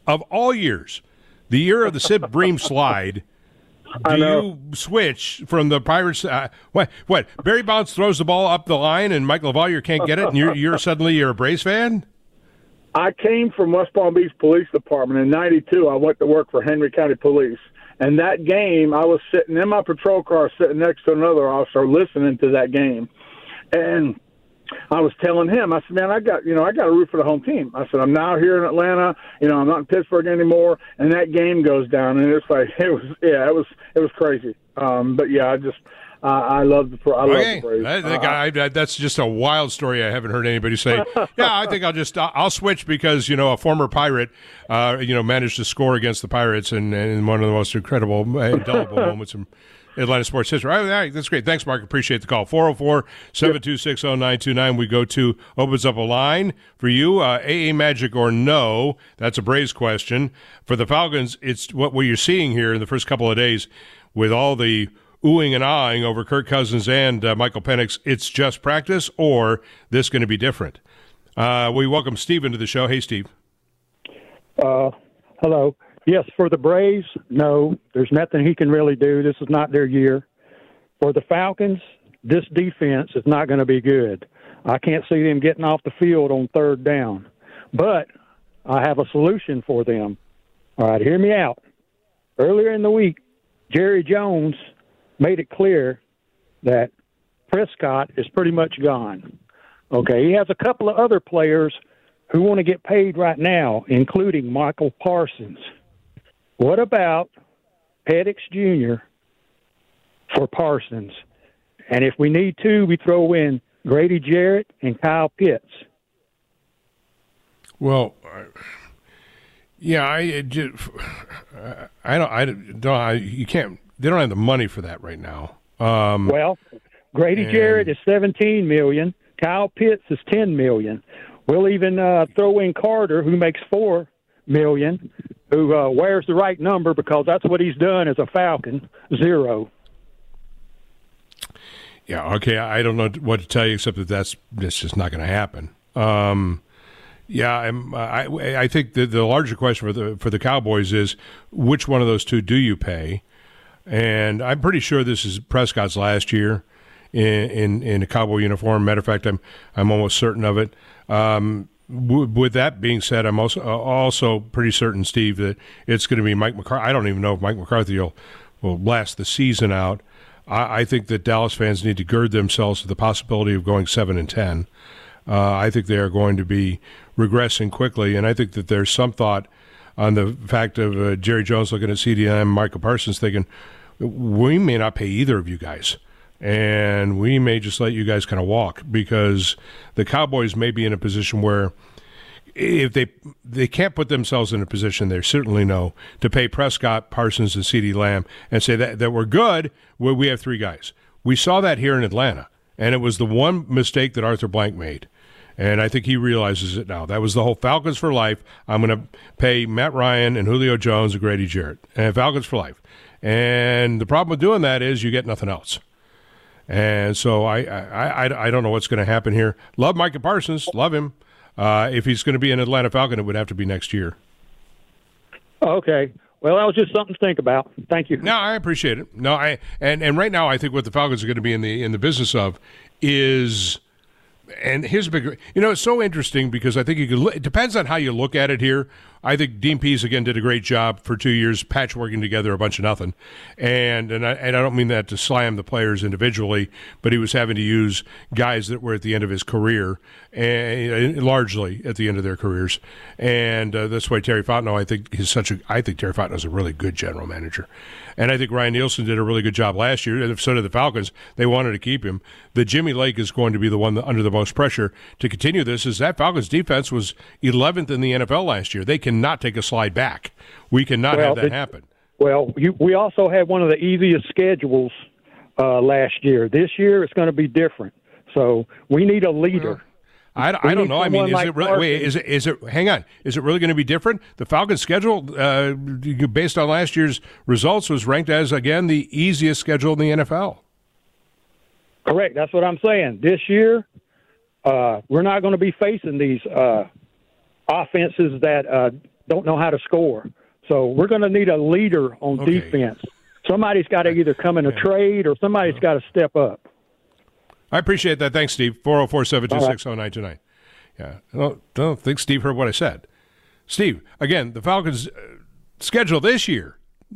the year of the Sid Bream slide, do you switch from the Pirates? What? Barry Bonds throws the ball up the line and Mike LaValliere can't get it, and you're suddenly a Braves fan? I came from West Palm Beach Police Department. In '92, I went to work for Henry County Police. And that game, I was sitting in my patrol car, sitting next to another officer, listening to that game. And I was telling him, I said, man, I got to root for the home team. I said, I'm now here in Atlanta. I'm not in Pittsburgh anymore. And that game goes down, and it's like it was crazy. But yeah, I love the Braves. That's just a wild story. I haven't heard anybody say, yeah, I think I'll switch because, a former Pirate, managed to score against the Pirates in one of the most incredible, indelible moments in Atlanta sports history. All right, that's great. Thanks, Mark. Appreciate the call. 404-726-0929. Opens up a line for you. AA magic or no? That's a Braves question. For the Falcons, it's what you're seeing here in the first couple of days with all the oohing and ahhing over Kirk Cousins and Michael Penix. It's just practice, or this going to be different? We welcome Steve into the show. Hey, Steve. Hello. Yes, for the Braves, no. There's nothing he can really do. This is not their year. For the Falcons, this defense is not going to be good. I can't see them getting off the field on third down. But I have a solution for them. All right, hear me out. Earlier in the week, Jerry Jones made it clear that Prescott is pretty much gone. Okay, he has a couple of other players who want to get paid right now, including Michael Parsons. What about Penix Jr. for Parsons? And if we need to, we throw in Grady Jarrett and Kyle Pitts. Well, yeah, you can't. They don't have the money for that right now. Well, Grady Jarrett is $17 million. Kyle Pitts is $10 million. We'll even throw in Carter, who makes $4 million, who wears the right number because that's what he's done as a Falcon, 0. Yeah, okay. I don't know what to tell you except that that's just not going to happen. I think the larger question for the Cowboys is which one of those two do you pay? And I'm pretty sure this is Prescott's last year in a Cowboy uniform. Matter of fact, I'm almost certain of it. With that being said, I'm also pretty certain, Steve, that it's going to be Mike McCarthy. I don't even know if Mike McCarthy will last the season out. I think that Dallas fans need to gird themselves to the possibility of going 7-10. I think they are going to be regressing quickly, and I think that there's some thought on the fact of Jerry Jones looking at CeeDee and Michael Parsons thinking, we may not pay either of you guys, and we may just let you guys kind of walk, because the Cowboys may be in a position where if they can't put themselves in a position, they certainly know, to pay Prescott, Parsons, and CeeDee Lamb and say that we're good, we have 3 guys. We saw that here in Atlanta, and it was the one mistake that Arthur Blank made. And I think he realizes it now. That was the whole Falcons for life. I'm going to pay Matt Ryan and Julio Jones and Grady Jarrett. And Falcons for life. And the problem with doing that is you get nothing else. And so I don't know what's going to happen here. Love Micah Parsons. Love him. If he's going to be an Atlanta Falcon, it would have to be next year. Okay. Well, that was just something to think about. Thank you. No, I appreciate it. No, and right now I think what the Falcons are going to be in the business of is, and here's a big, it's so interesting because I think it depends on how you look at it here. I think Dean Pease, again, did a great job for 2 years patchworking together a bunch of nothing. And I don't mean that to slam the players individually, but he was having to use guys that were at the end of his career, and largely at the end of their careers. And that's why Terry Fontenot, I think Terry Fontenot is a really good general manager. And I think Ryan Nielsen did a really good job last year, and so did the Falcons. They wanted to keep him. The Jimmy Lake is going to be the one under the most pressure to continue this, is that Falcons defense was 11th in the NFL last year. They cannot take a slide back. We cannot have that happen. Well, we also had one of the easiest schedules last year. This year it's going to be different. So we need a leader. I don't know. I mean, is it really? Is it? Hang on. Is it really going to be different? The Falcons' schedule, based on last year's results, was ranked as, again, the easiest schedule in the NFL. Correct. That's what I'm saying. This year, we're not going to be facing these offenses that don't know how to score. So we're going to need a leader on defense. Somebody's got to either come in a trade or somebody's got to step up. I appreciate that. Thanks, Steve. 404-726-0929. Yeah, I don't think Steve heard what I said. Steve, again, the Falcons' schedule this year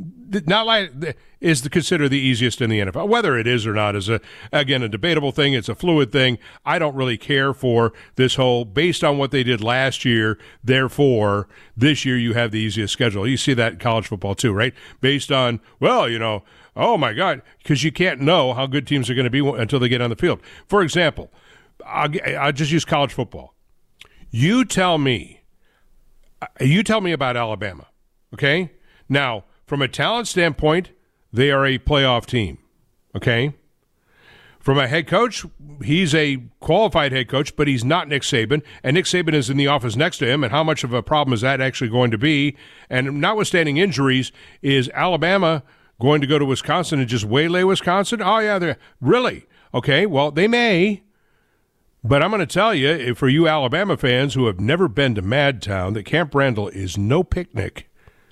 is considered the easiest in the NFL. Whether it is or not is, again, a debatable thing. It's a fluid thing. I don't really care for this whole, based on what they did last year, therefore, this year you have the easiest schedule. You see that in college football too, right? Based on, oh, my God, because you can't know how good teams are going to be until they get on the field. For example, I'll just use college football. You tell me about Alabama, okay? Now, from a talent standpoint, they are a playoff team, okay? From a head coach, he's a qualified head coach, but he's not Nick Saban, and Nick Saban is in the office next to him, and how much of a problem is that actually going to be? And notwithstanding injuries, is Alabama going to go to Wisconsin and just waylay Wisconsin? Oh, yeah, they're really? Okay, well, they may. But I'm going to tell you, for you Alabama fans who have never been to Madtown, that Camp Randall is no picnic.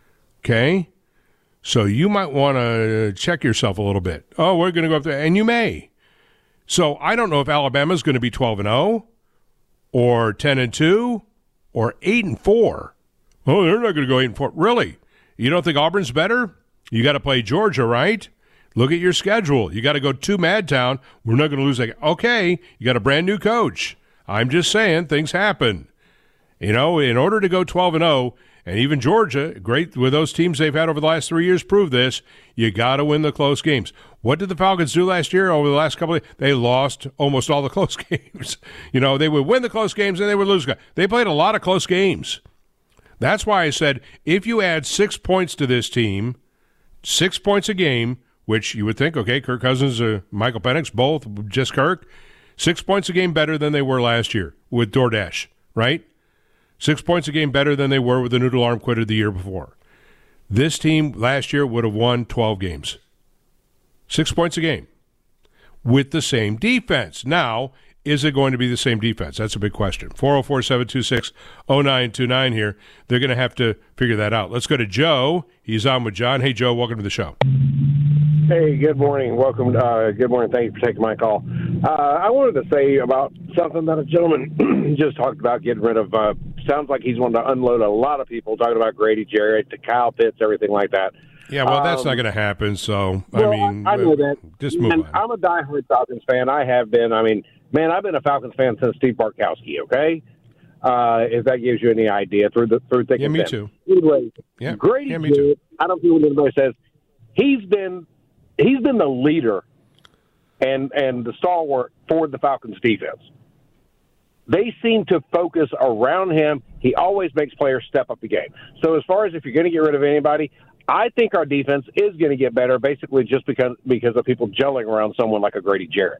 Okay? So you might want to check yourself a little bit. Oh, we're going to go up there, and you may. So I don't know if Alabama's going to be 12-0 or 10-2 or 8-4. Oh, they're not going to go 8-4. Really? You don't think Auburn's better? You got to play Georgia, right? Look at your schedule. You got to go to Madtown. We're not going to lose. Okay, you got a brand new coach. I'm just saying things happen. In order to go 12-0, and even Georgia, great with those teams they've had over the last 3 years, prove this, you got to win the close games. What did the Falcons do last year over the last couple of years? They lost almost all the close games. They would win the close games and they would lose. They played a lot of close games. That's why I said if you add 6 points to this team, 6 points a game, which you would think, okay, Kirk Cousins, Michael Penix, both, just Kirk, 6 points a game better than they were last year with DoorDash, right? 6 points a game better than they were with the Noodle Arm Quitter the year before. This team last year would have won 12 games. 6 points a game with the same defense. Now, is it going to be the same defense? That's a big question. 404-726-0929 here. They're going to have to figure that out. Let's go to Joe. He's on with John. Hey, Joe, welcome to the show. Hey, good morning. Welcome. Good morning. Thank you for taking my call. I wanted to say about something that a gentleman just talked about, getting rid of. Sounds like he's wanting to unload a lot of people, talking about Grady Jarrett, to Kyle Pitts, everything like that. Yeah, well, that's not going to happen. So, I know that. Just move on. I'm a diehard Falcons fan. I have been. I've been a Falcons fan since Steve Bartkowski, okay? If that gives you any idea through thick and thin. Yeah, me too. Anyway, yeah. Grady yeah, me too. I don't care what anybody says. He's been the leader and the stalwart for the Falcons defense. They seem to focus around him. He always makes players step up the game. So as far as if you're going to get rid of anybody, I think our defense is going to get better basically just because of people gelling around someone like a Grady Jarrett.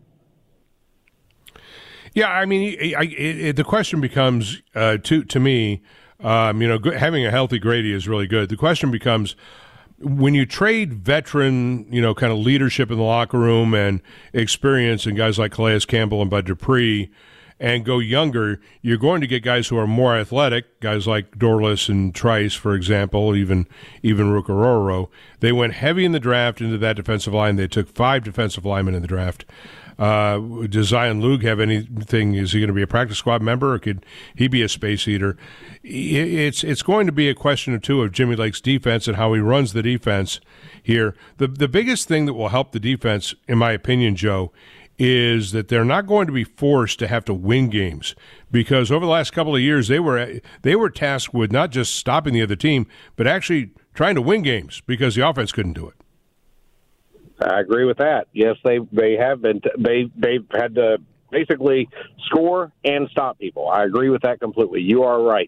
Yeah, the question becomes, to me, having a healthy Grady is really good. The question becomes, when you trade veteran, kind of leadership in the locker room and experience in guys like Calais Campbell and Bud Dupree, and go younger, you're going to get guys who are more athletic, guys like Dorless and Trice, for example, even Rukaroro. They went heavy in the draft into that defensive line. They took 5 defensive linemen in the draft. Does Zion Lug have anything? Is he going to be a practice squad member, or could he be a space eater? It's going to be a question or two of Jimmy Lake's defense and how he runs the defense here. The biggest thing that will help the defense, in my opinion, Joe, is that they're not going to be forced to have to win games, because over the last couple of years they were tasked with not just stopping the other team, but actually trying to win games because the offense couldn't do it. I agree with that. Yes, they have been. They've had to basically score and stop people. I agree with that completely. You are right.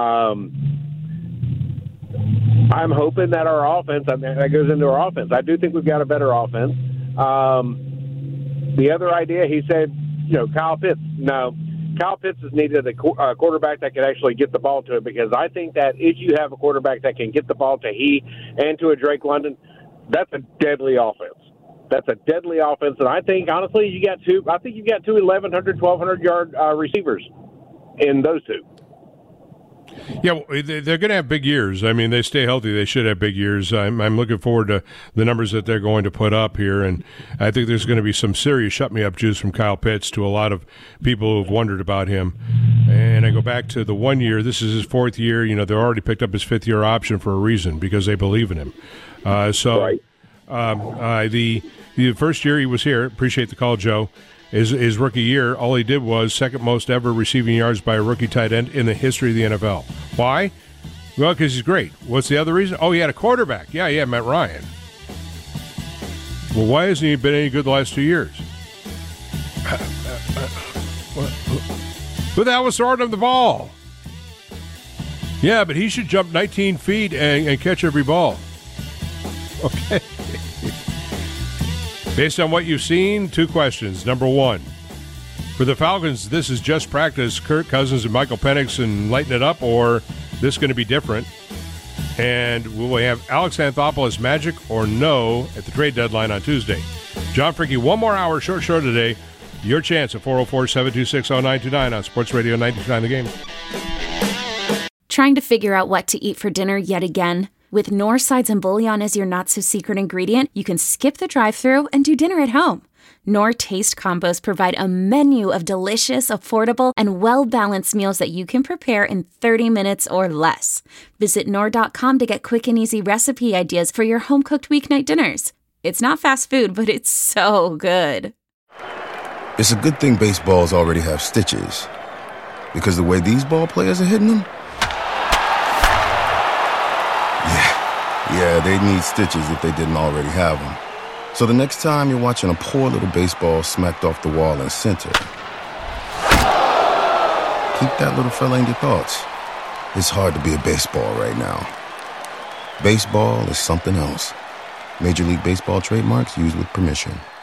I'm hoping that our offense, that goes into our offense. I do think we've got a better offense. The other idea, he said, Kyle Pitts. No, Kyle Pitts is needed a quarterback that can actually get the ball to him, because I think that if you have a quarterback that can get the ball to he and to a Drake London, that's a deadly offense. That's a deadly offense, and I think, honestly, you've got two 1,100, 1,200-yard receivers in those two. Yeah, they're going to have big years. They stay healthy. They should have big years. I'm looking forward to the numbers that they're going to put up here, and I think there's going to be some serious shut-me-up juice from Kyle Pitts to a lot of people who have wondered about him. And I go back to the 1 year. This is his 4th year. They already picked up his 5th-year option for a reason, because they believe in him. Right. The first year he was here, appreciate the call, Joe, his rookie year, all he did was second most ever receiving yards by a rookie tight end in the history of the NFL. Why? Well, because he's great. What's the other reason? Oh, he had a quarterback. Yeah, Matt Ryan. Well, why hasn't he been any good the last 2 years? Who the hell was throwing him the ball? Yeah, but he should jump 19 feet and catch every ball. Okay. Based on what you've seen, 2 questions. Number 1, for the Falcons, this is just practice. Kirk Cousins and Michael Penix and lighten it up, or this going to be different? And will we have Alex Anthopoulos magic or no at the trade deadline on Tuesday? John Fricke, 1 more hour, short show today. Your chance at 404-726-0929 on Sports Radio 92.9 The Game. Trying to figure out what to eat for dinner yet again? With Knorr sides and bouillon as your not-so-secret ingredient, you can skip the drive-thru and do dinner at home. Knorr Taste Combos provide a menu of delicious, affordable, and well-balanced meals that you can prepare in 30 minutes or less. Visit Knorr.com to get quick and easy recipe ideas for your home-cooked weeknight dinners. It's not fast food, but it's so good. It's a good thing baseballs already have stitches. Because the way these ball players are hitting them? Yeah, they'd need stitches if they didn't already have them. So the next time you're watching a poor little baseball smacked off the wall in center, keep that little fella in your thoughts. It's hard to be a baseball right now. Baseball is something else. Major League Baseball trademarks used with permission.